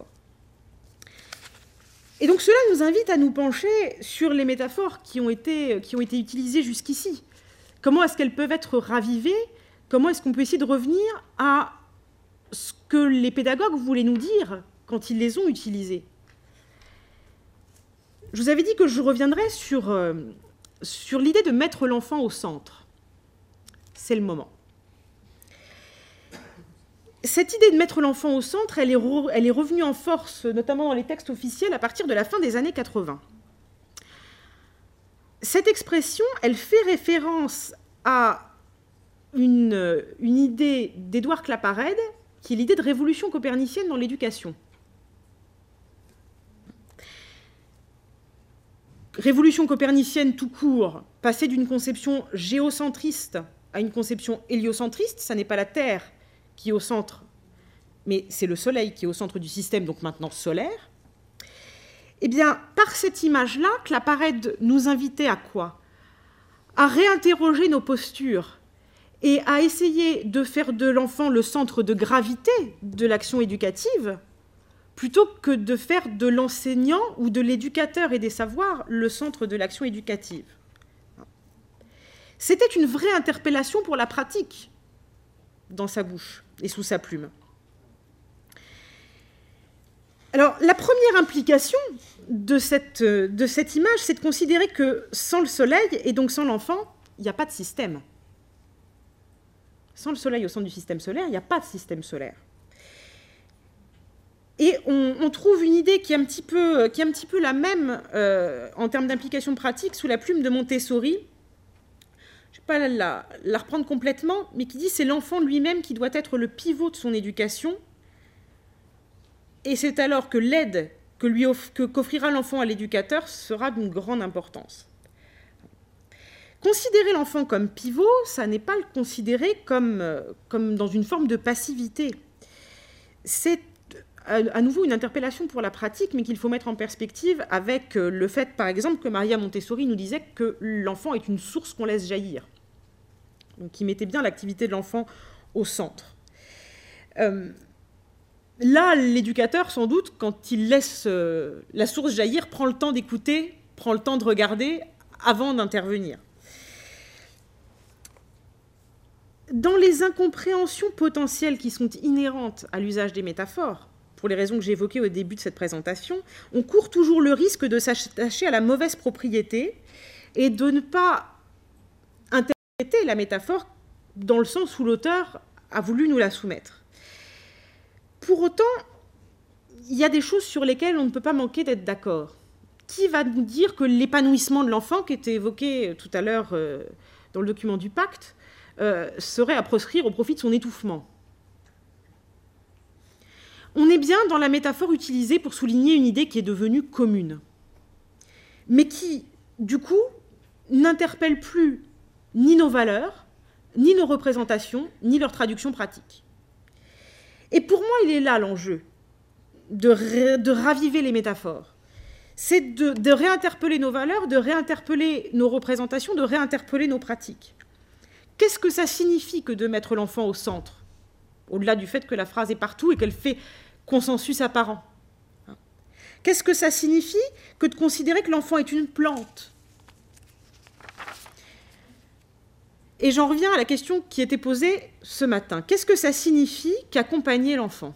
Et donc, cela nous invite à nous pencher sur les métaphores qui ont été utilisées jusqu'ici. Comment est-ce qu'elles peuvent être ravivées? Comment est-ce qu'on peut essayer de revenir à ce que les pédagogues voulaient nous dire quand ils les ont utilisées? Je vous avais dit que je reviendrais sur l'idée de mettre l'enfant au centre. C'est le moment. Cette idée de mettre l'enfant au centre, elle est revenue en force, notamment dans les textes officiels, à partir de la fin des années 80. Cette expression, elle fait référence à une idée d'Édouard Claparède, qui est l'idée de révolution copernicienne dans l'éducation. Révolution copernicienne tout court, passer d'une conception géocentriste à une conception héliocentriste, ça n'est pas la Terre qui est au centre, mais c'est le Soleil qui est au centre du système, donc maintenant solaire. Eh bien, par cette image-là, Claparède nous invitait à quoi? À réinterroger nos postures et à essayer de faire de l'enfant le centre de gravité de l'action éducative, plutôt que de faire de l'enseignant ou de l'éducateur et des savoirs le centre de l'action éducative. C'était une vraie interpellation pour la pratique dans sa bouche et sous sa plume. Alors, la première implication de cette image, c'est de considérer que sans le soleil, et donc sans l'enfant, il n'y a pas de système. Sans le soleil au centre du système solaire, il n'y a pas de système solaire. Et on trouve une idée qui est un petit peu la même en termes d'implication pratique sous la plume de Montessori. Je ne vais pas la reprendre complètement, mais qui dit que c'est l'enfant lui-même qui doit être le pivot de son éducation. Et c'est alors que l'aide qu'offrira l'enfant à l'éducateur sera d'une grande importance. Considérer l'enfant comme pivot, ça n'est pas le considérer comme dans une forme de passivité. C'est à nouveau une interpellation pour la pratique, mais qu'il faut mettre en perspective avec le fait, par exemple, que Maria Montessori nous disait que l'enfant est une source qu'on laisse jaillir. Donc, qui mettait bien l'activité de l'enfant au centre. Là, l'éducateur, sans doute, quand il laisse la source jaillir, prend le temps d'écouter, prend le temps de regarder avant d'intervenir. Dans les incompréhensions potentielles qui sont inhérentes à l'usage des métaphores, pour les raisons que j'ai évoquées au début de cette présentation, on court toujours le risque de s'attacher à la mauvaise propriété et de ne pas interpréter la métaphore dans le sens où l'auteur a voulu nous la soumettre. Pour autant, il y a des choses sur lesquelles on ne peut pas manquer d'être d'accord. Qui va nous dire que l'épanouissement de l'enfant, qui était évoqué tout à l'heure dans le document du pacte, serait à proscrire au profit de son étouffement? On est bien dans la métaphore utilisée pour souligner une idée qui est devenue commune, mais qui, du coup, n'interpelle plus ni nos valeurs, ni nos représentations, ni leur traduction pratique. Et pour moi, il est là l'enjeu de raviver les métaphores. C'est de réinterpeller nos valeurs, de réinterpeller nos représentations, de réinterpeller nos pratiques. Qu'est-ce que ça signifie que de mettre l'enfant au centre, au-delà du fait que la phrase est partout et qu'elle fait consensus apparent? Qu'est-ce que ça signifie que de considérer que l'enfant est une plante? Et j'en reviens à la question qui était posée ce matin. Qu'est-ce que ça signifie qu'accompagner l'enfant?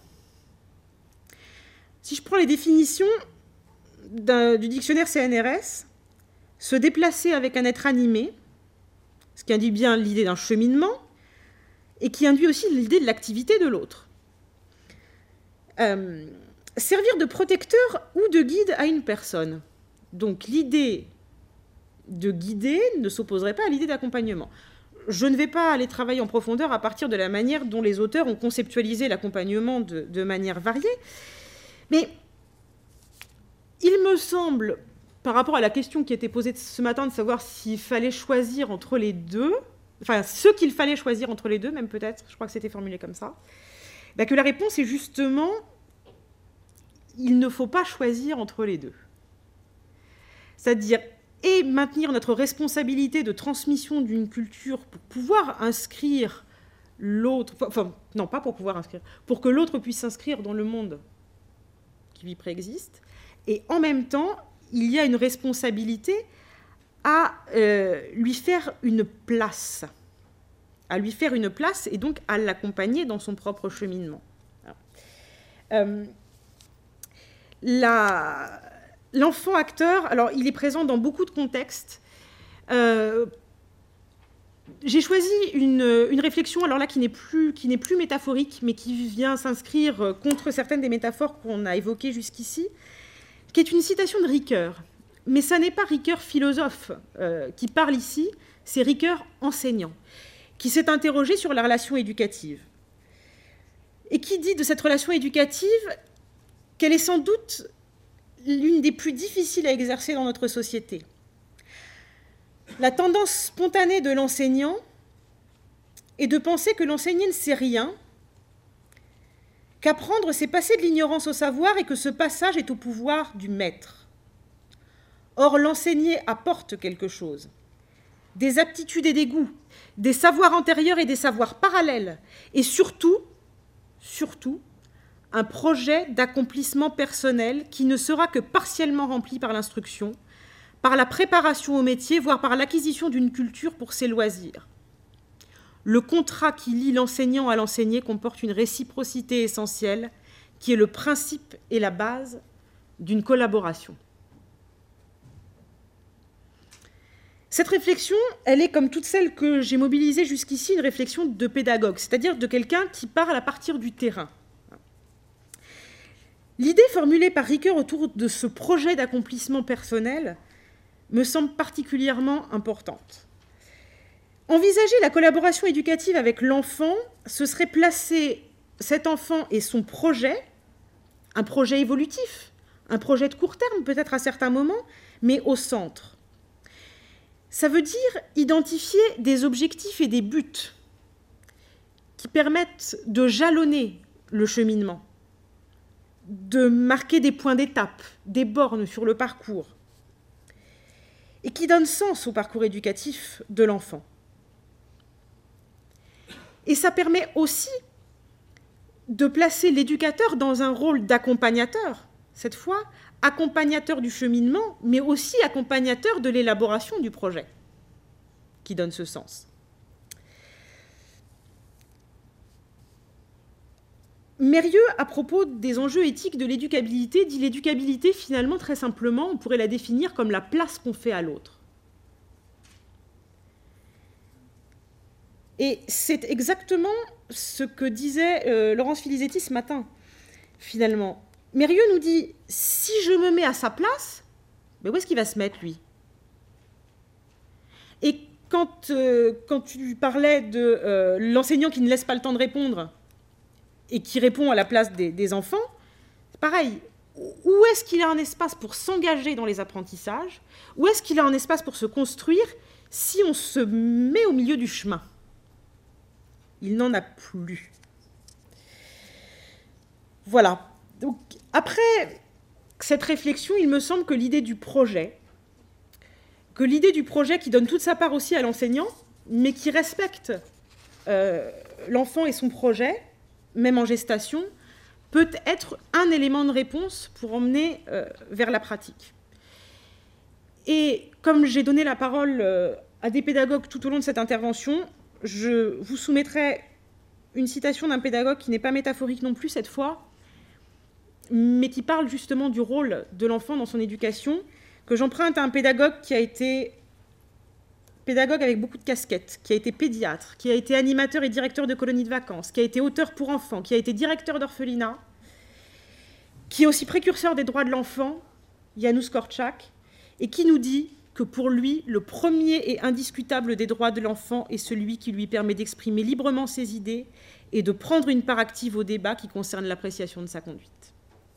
Si je prends les définitions du dictionnaire CNRS, se déplacer avec un être animé, ce qui induit bien l'idée d'un cheminement, et qui induit aussi l'idée de l'activité de l'autre. servir de protecteur ou de guide à une personne. Donc l'idée de guider ne s'opposerait pas à l'idée d'accompagnement. Je ne vais pas aller travailler en profondeur à partir de la manière dont les auteurs ont conceptualisé l'accompagnement de manière variée, mais il me semble, par rapport à la question qui était posée ce matin, de savoir s'il fallait choisir entre les deux, enfin ce qu'il fallait choisir entre les deux, même peut-être, je crois que c'était formulé comme ça, que la réponse est justement, il ne faut pas choisir entre les deux. C'est-à-dire, et maintenir notre responsabilité de transmission d'une culture pour pouvoir inscrire l'autre, enfin, non, pas pour pouvoir inscrire, pour que l'autre puisse s'inscrire dans le monde qui lui préexiste, et en même temps, il y a une responsabilité à lui faire une place, et donc à l'accompagner dans son propre cheminement. L'enfant acteur, alors il est présent dans beaucoup de contextes. J'ai choisi une réflexion, alors là, qui n'est plus métaphorique, mais qui vient s'inscrire contre certaines des métaphores qu'on a évoquées jusqu'ici, qui est une citation de Ricoeur. Mais ça n'est pas Ricoeur philosophe qui parle ici, c'est Ricoeur enseignant, qui s'est interrogé sur la relation éducative. Et qui dit de cette relation éducative qu'elle est sans doute l'une des plus difficiles à exercer dans notre société. La tendance spontanée de l'enseignant est de penser que l'enseigné ne sait rien, qu'apprendre, c'est passer de l'ignorance au savoir et que ce passage est au pouvoir du maître. Or, l'enseigné apporte quelque chose, des aptitudes et des goûts, des savoirs antérieurs et des savoirs parallèles, et surtout, un projet d'accomplissement personnel qui ne sera que partiellement rempli par l'instruction, par la préparation au métier, voire par l'acquisition d'une culture pour ses loisirs. Le contrat qui lie l'enseignant à l'enseigné comporte une réciprocité essentielle qui est le principe et la base d'une collaboration. Cette réflexion, elle est, comme toutes celles que j'ai mobilisées jusqu'ici, une réflexion de pédagogue, c'est-à-dire de quelqu'un qui parle à partir du terrain. L'idée formulée par Ricoeur autour de ce projet d'accomplissement personnel me semble particulièrement importante. Envisager la collaboration éducative avec l'enfant, ce serait placer cet enfant et son projet, un projet évolutif, un projet de court terme peut-être à certains moments, mais au centre. Ça veut dire identifier des objectifs et des buts qui permettent de jalonner le cheminement, de marquer des points d'étape, des bornes sur le parcours, et qui donnent sens au parcours éducatif de l'enfant. Et ça permet aussi de placer l'éducateur dans un rôle d'accompagnateur, cette fois accompagnateur du cheminement, mais aussi accompagnateur de l'élaboration du projet, qui donne ce sens. Mérieux, à propos des enjeux éthiques de l'éducabilité, dit l'éducabilité, finalement, très simplement, on pourrait la définir comme la place qu'on fait à l'autre. Et c'est exactement ce que disait Laurence Filisetti ce matin, finalement. Mérieux nous dit, si je me mets à sa place, où est-ce qu'il va se mettre, lui ? Et quand tu parlais de l'enseignant qui ne laisse pas le temps de répondre, et qui répond à la place des enfants, c'est pareil. Où est-ce qu'il a un espace pour s'engager dans les apprentissages ? Où est-ce qu'il a un espace pour se construire si on se met au milieu du chemin ? Il n'en a plus. Voilà. Donc, après cette réflexion, il me semble que l'idée du projet qui donne toute sa part aussi à l'enseignant, mais qui respecte l'enfant et son projet, même en gestation, peut être un élément de réponse pour emmener vers la pratique. Et comme j'ai donné la parole à des pédagogues tout au long de cette intervention, je vous soumettrai une citation d'un pédagogue qui n'est pas métaphorique non plus cette fois, mais qui parle justement du rôle de l'enfant dans son éducation, que j'emprunte à un pédagogue qui a été pédagogue avec beaucoup de casquettes, qui a été pédiatre, qui a été animateur et directeur de colonies de vacances, qui a été auteur pour enfants, qui a été directeur d'orphelinat, qui est aussi précurseur des droits de l'enfant, Janusz Korczak, et qui nous dit que pour lui, le premier et indiscutable des droits de l'enfant est celui qui lui permet d'exprimer librement ses idées et de prendre une part active au débat qui concerne l'appréciation de sa conduite.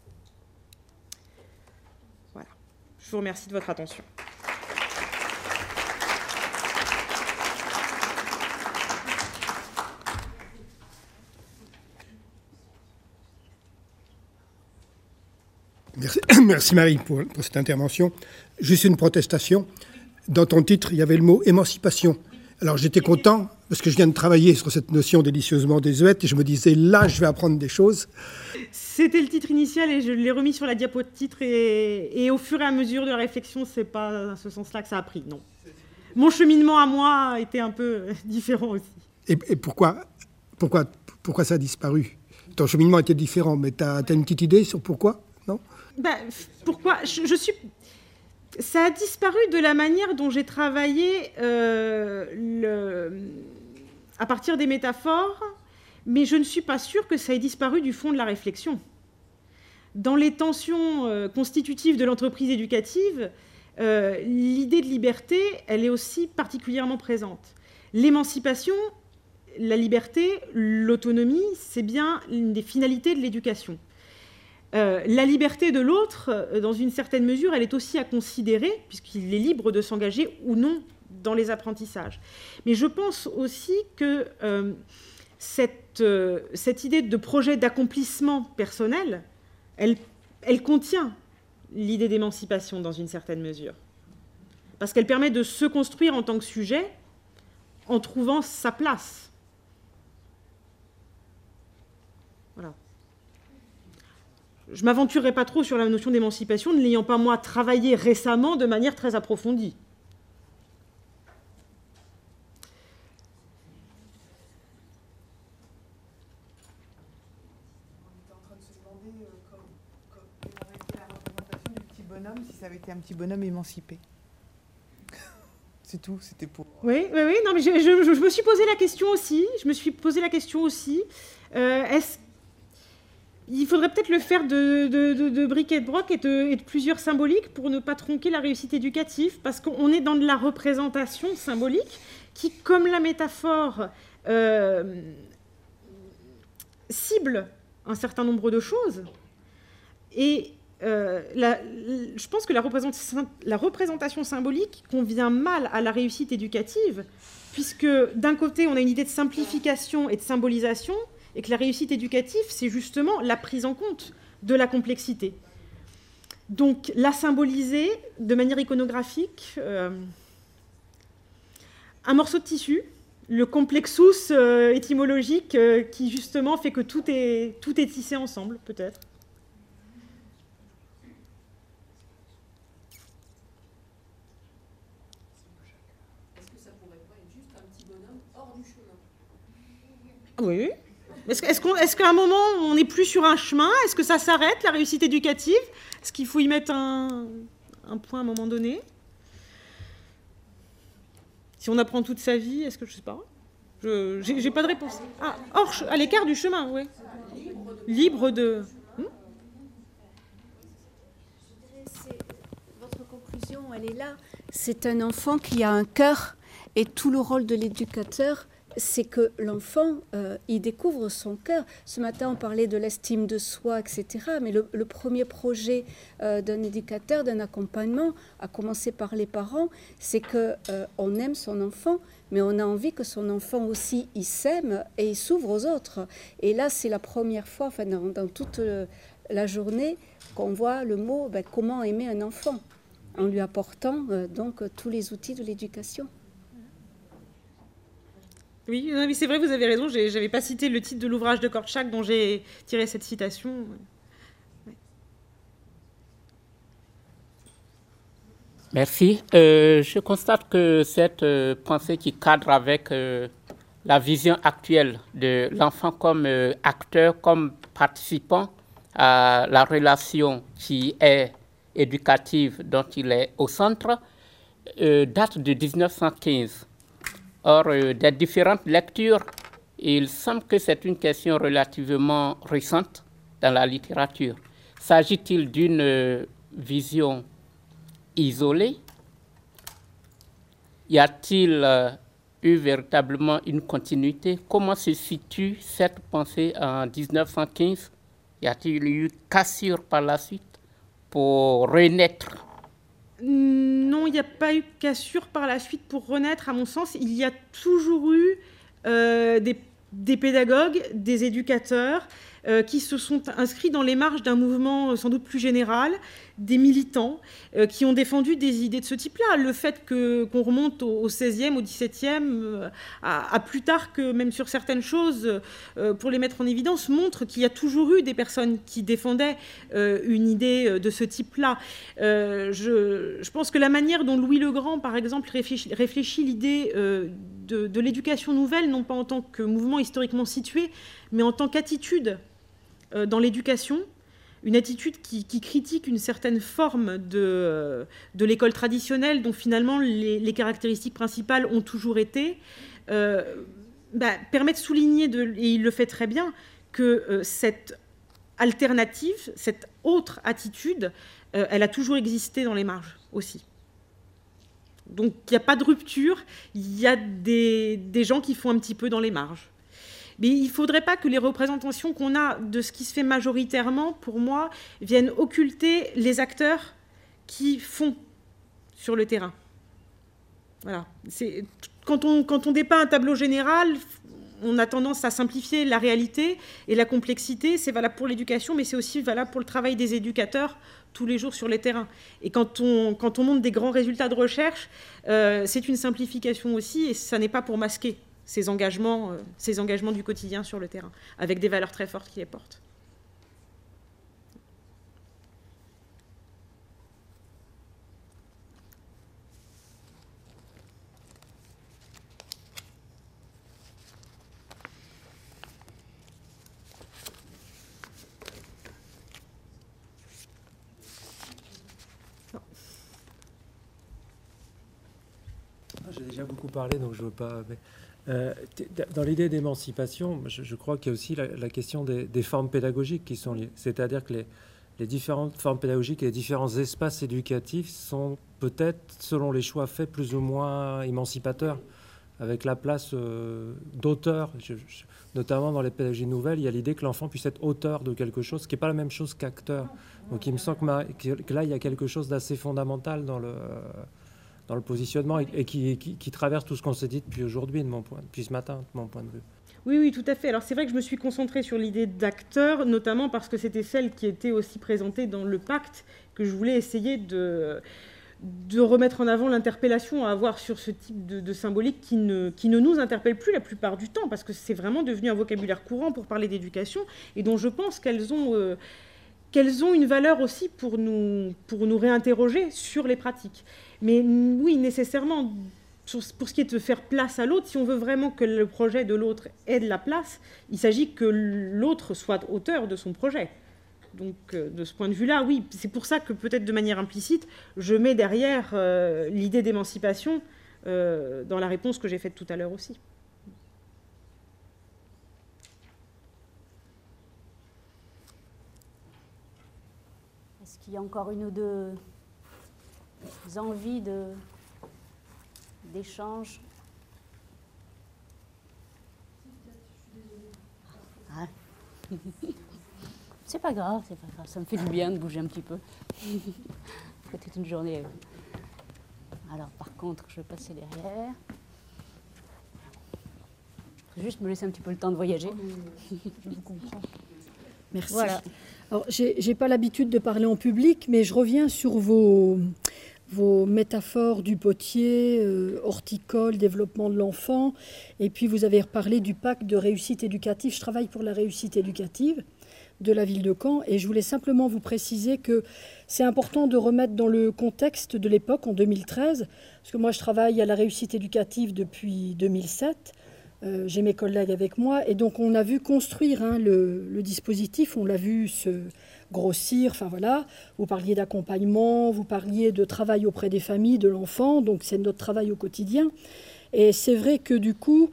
Voilà. Je vous remercie de votre attention. Merci Marie pour cette intervention. Juste une protestation. Dans ton titre, il y avait le mot émancipation. Alors j'étais content parce que je viens de travailler sur cette notion délicieusement désuète et je me disais là, je vais apprendre des choses. C'était le titre initial et je l'ai remis sur la diapo de titre et au fur et à mesure de la réflexion, c'est pas dans ce sens-là que ça a pris, non. Mon cheminement à moi était un peu différent aussi. Et pourquoi ça a disparu? Ton cheminement était différent, mais tu as une petite idée sur pourquoi? Non? Pourquoi ça a disparu de la manière dont j'ai travaillé à partir des métaphores, mais je ne suis pas sûre que ça ait disparu du fond de la réflexion. Dans les tensions constitutives de l'entreprise éducative, l'idée de liberté, elle est aussi particulièrement présente. L'émancipation, la liberté, l'autonomie, c'est bien une des finalités de l'éducation. La liberté de l'autre, dans une certaine mesure, elle est aussi à considérer, puisqu'il est libre de s'engager ou non dans les apprentissages. Mais je pense aussi que cette idée de projet d'accomplissement personnel, elle contient l'idée d'émancipation dans une certaine mesure. Parce qu'elle permet de se construire en tant que sujet en trouvant sa place. Voilà. Je ne m'aventurerai pas trop sur la notion d'émancipation, ne l'ayant pas, moi, travaillé récemment de manière très approfondie. On était en train de se demander quelle aurait été la représentation du petit bonhomme si ça avait été un petit bonhomme émancipé. C'est tout, c'était pour... Oui, non, mais je me suis posé la question aussi. Il faudrait peut-être le faire de briques et de broc et de plusieurs symboliques pour ne pas tronquer la réussite éducative, parce qu'on est dans de la représentation symbolique qui, comme la métaphore, cible un certain nombre de choses. Et je pense que la représentation symbolique convient mal à la réussite éducative, puisque d'un côté, on a une idée de simplification et de symbolisation, et que la réussite éducative, c'est justement la prise en compte de la complexité. Donc, la symboliser de manière iconographique, un morceau de tissu, le complexus étymologique qui, justement, fait que tout est tissé ensemble, peut-être. Est-ce que ça pourrait pas être juste un petit bonhomme hors du chemin? Oui. Est-ce qu'à un moment, on n'est plus sur un chemin? Est-ce que ça s'arrête, la réussite éducative? Est-ce qu'il faut y mettre un point à un moment donné? Si on apprend toute sa vie, est-ce que je sais pas? J'ai pas de réponse. Ah, à l'écart du chemin, oui. Libre de... Votre conclusion, elle est là. C'est un enfant qui a un cœur et tout le rôle de l'éducateur, c'est que l'enfant, il découvre son cœur. Ce matin, on parlait de l'estime de soi, etc. Mais le premier projet d'un éducateur, d'un accompagnement, à commencer par les parents, c'est qu'on aime son enfant, mais on a envie que son enfant aussi, il s'aime et il s'ouvre aux autres. Et là, c'est la première fois, enfin, dans toute la journée, qu'on voit le mot comment aimer un enfant, en lui apportant donc tous les outils de l'éducation. Oui, c'est vrai, vous avez raison, je n'avais pas cité le titre de l'ouvrage de Korczak dont j'ai tiré cette citation. Ouais. Merci. Je constate que cette pensée qui cadre avec la vision actuelle de l'enfant comme acteur, comme participant à la relation qui est éducative dont il est au centre, date de 1915. Or, des différentes lectures, il semble que c'est une question relativement récente dans la littérature. S'agit-il d'une vision isolée? Y a-t-il eu véritablement une continuité? Comment se situe cette pensée en 1915? Y a-t-il eu cassure par la suite pour renaître? Non, il n'y a pas eu cassure par la suite pour renaître, à mon sens. Il y a toujours eu des pédagogues, des éducateurs qui se sont inscrits dans les marges d'un mouvement sans doute plus général, des militants qui ont défendu des idées de ce type-là. Le fait qu'on remonte au XVIe, au XVIIe, à plus tard que même sur certaines choses, pour les mettre en évidence, montre qu'il y a toujours eu des personnes qui défendaient une idée de ce type-là. Je pense que la manière dont Louis le Grand, par exemple, réfléchit l'idée de l'éducation nouvelle, non pas en tant que mouvement historiquement situé, mais en tant qu'attitude dans l'éducation, une attitude qui critique une certaine forme de l'école traditionnelle dont finalement les caractéristiques principales ont toujours été, permet de souligner, et il le fait très bien, que cette alternative, cette autre attitude, elle a toujours existé dans les marges aussi. Donc il n'y a pas de rupture, il y a des gens qui font un petit peu dans les marges. Mais il ne faudrait pas que les représentations qu'on a de ce qui se fait majoritairement, pour moi, viennent occulter les acteurs qui font sur le terrain. Voilà. Quand on dépeint un tableau général, on a tendance à simplifier la réalité et la complexité. C'est valable pour l'éducation, mais c'est aussi valable pour le travail des éducateurs tous les jours sur les terrains. Et quand on montre des grands résultats de recherche, c'est une simplification aussi, et ça n'est pas pour masquer ces engagements du quotidien sur le terrain, avec des valeurs très fortes qui les portent. J'ai déjà beaucoup parlé, donc je ne veux pas... dans l'idée d'émancipation, je crois qu'il y a aussi la question des formes pédagogiques qui sont liées. C'est-à-dire que les différentes formes pédagogiques et les différents espaces éducatifs sont peut-être, selon les choix faits, plus ou moins émancipateurs, avec la place d'auteur. Notamment dans les pédagogies nouvelles, il y a l'idée que l'enfant puisse être auteur de quelque chose, ce qui n'est pas la même chose qu'acteur. Donc il me semble que là, il y a quelque chose d'assez fondamental dans le positionnement et qui traverse tout ce qu'on s'est dit depuis aujourd'hui, depuis ce matin, de mon point de vue. Oui, tout à fait. Alors c'est vrai que je me suis concentrée sur l'idée d'acteur, notamment parce que c'était celle qui était aussi présentée dans le pacte, que je voulais essayer de remettre en avant l'interpellation à avoir sur ce type de symbolique qui ne nous interpelle plus la plupart du temps, parce que c'est vraiment devenu un vocabulaire courant pour parler d'éducation, et dont je pense qu'elles ont une valeur aussi pour nous réinterroger sur les pratiques. Mais oui, nécessairement, pour ce qui est de faire place à l'autre, si on veut vraiment que le projet de l'autre ait de la place, il s'agit que l'autre soit auteur de son projet. Donc, de ce point de vue-là, oui, c'est pour ça que peut-être de manière implicite, je mets derrière l'idée d'émancipation dans la réponse que j'ai faite tout à l'heure aussi. Est-ce qu'il y a encore une ou deux envies d'échange? Ah. C'est pas grave, ça me fait du bien de bouger un petit peu. C'était toute une journée. Alors par contre, je vais passer derrière. Je vais juste me laisser un petit peu le temps de voyager. Je vous comprends. Merci. Voilà. Alors, j'ai pas l'habitude de parler en public, mais je reviens sur vos métaphores du potier, horticole, développement de l'enfant. Et puis, vous avez reparlé du pacte de réussite éducative. Je travaille pour la réussite éducative de la ville de Caen. Et je voulais simplement vous préciser que c'est important de remettre dans le contexte de l'époque, en 2013, parce que moi, je travaille à la réussite éducative depuis 2007. J'ai mes collègues avec moi, et donc on a vu construire le dispositif, on l'a vu se grossir, enfin voilà, vous parliez d'accompagnement, vous parliez de travail auprès des familles, de l'enfant, donc c'est notre travail au quotidien. Et c'est vrai que du coup,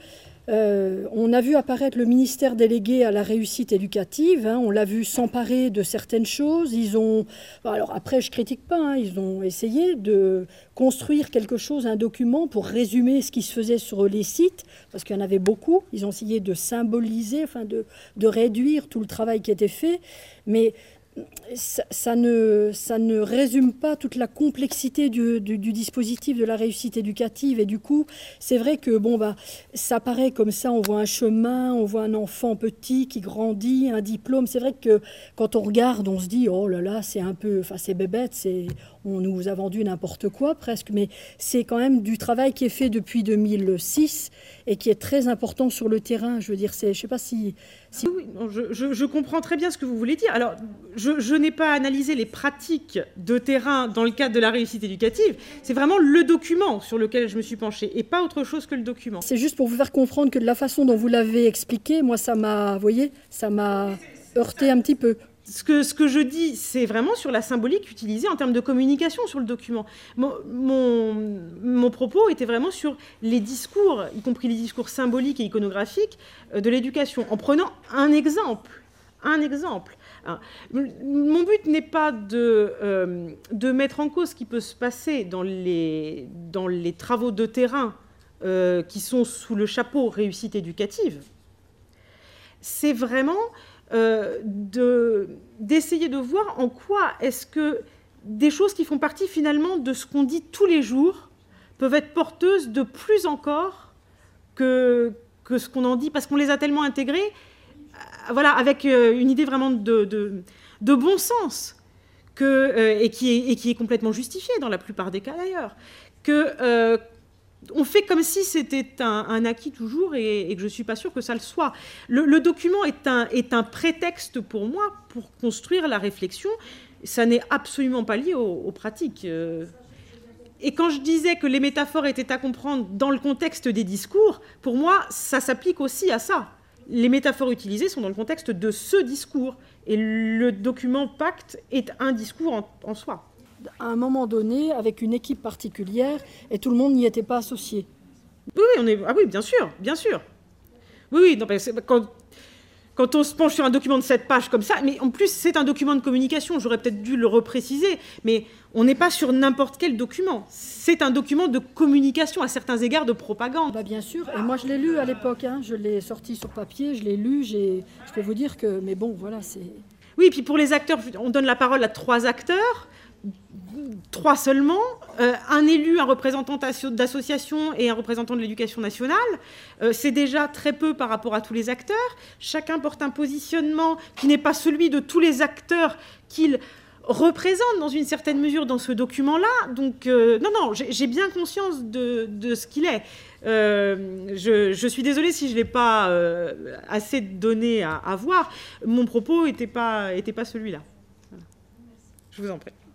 On a vu apparaître le ministère délégué à la réussite éducative, hein, on l'a vu s'emparer de certaines choses. Alors après, je critique pas, hein, ils ont essayé de construire quelque chose, un document pour résumer ce qui se faisait sur les sites, parce qu'il y en avait beaucoup. Ils ont essayé de symboliser, enfin de réduire tout le travail qui était fait, mais ça ne résume pas toute la complexité du dispositif de la réussite éducative. Et du coup, c'est vrai que ça paraît comme ça, on voit un chemin, on voit un enfant petit qui grandit, un diplôme. C'est vrai que quand on regarde, on se dit, oh là là, c'est un peu, enfin c'est bébête, on nous a vendu n'importe quoi presque, mais c'est quand même du travail qui est fait depuis 2006 et qui est très important sur le terrain. Je veux dire, je ne sais pas si... Oui, je comprends très bien ce que vous voulez dire. Alors, je n'ai pas analysé les pratiques de terrain dans le cadre de la réussite éducative. C'est vraiment le document sur lequel je me suis penchée et pas autre chose que le document. C'est juste pour vous faire comprendre que de la façon dont vous l'avez expliqué, moi, ça m'a heurté un petit peu. Ce que je dis, c'est vraiment sur la symbolique utilisée en termes de communication sur le document. Mon propos était vraiment sur les discours, y compris les discours symboliques et iconographiques de l'éducation, en prenant un exemple. Mon but n'est pas de mettre en cause ce qui peut se passer dans les travaux de terrain qui sont sous le chapeau réussite éducative. C'est vraiment... d'essayer de voir en quoi est-ce que des choses qui font partie finalement de ce qu'on dit tous les jours peuvent être porteuses de plus encore que ce qu'on en dit, parce qu'on les a tellement intégrées, voilà, avec une idée vraiment de bon sens, et qui est complètement justifiée dans la plupart des cas d'ailleurs, on fait comme si c'était un acquis toujours et que je ne suis pas sûre que ça le soit. Le document est un prétexte pour moi pour construire la réflexion. Ça n'est absolument pas lié aux pratiques. Et quand je disais que les métaphores étaient à comprendre dans le contexte des discours, pour moi, ça s'applique aussi à ça. Les métaphores utilisées sont dans le contexte de ce discours. Et le document Pacte est un discours en soi. À un moment donné, avec une équipe particulière, et tout le monde n'y était pas associé. Oui, oui, bien sûr. Oui, non, quand on se penche sur un document de 7 pages comme ça, mais en plus, c'est un document de communication, j'aurais peut-être dû le repréciser, mais on n'est pas sur n'importe quel document. C'est un document de communication, à certains égards, de propagande. Bien sûr, et moi je l'ai lu à l'époque, hein. Je l'ai sorti sur papier, je l'ai lu, je peux vous dire que... Mais bon, voilà, c'est... Oui, et puis pour les acteurs, on donne la parole à 3 acteurs, 3 seulement, un élu, un représentant d'association et un représentant de l'éducation nationale. C'est déjà très peu par rapport à tous les acteurs. Chacun porte un positionnement qui n'est pas celui de tous les acteurs qu'il représente dans une certaine mesure dans ce document-là. Donc, non, j'ai bien conscience de ce qu'il est. Je suis désolée si je ne l'ai pas assez donné à voir. Mon propos n'était pas celui-là. Voilà. Je vous en prie.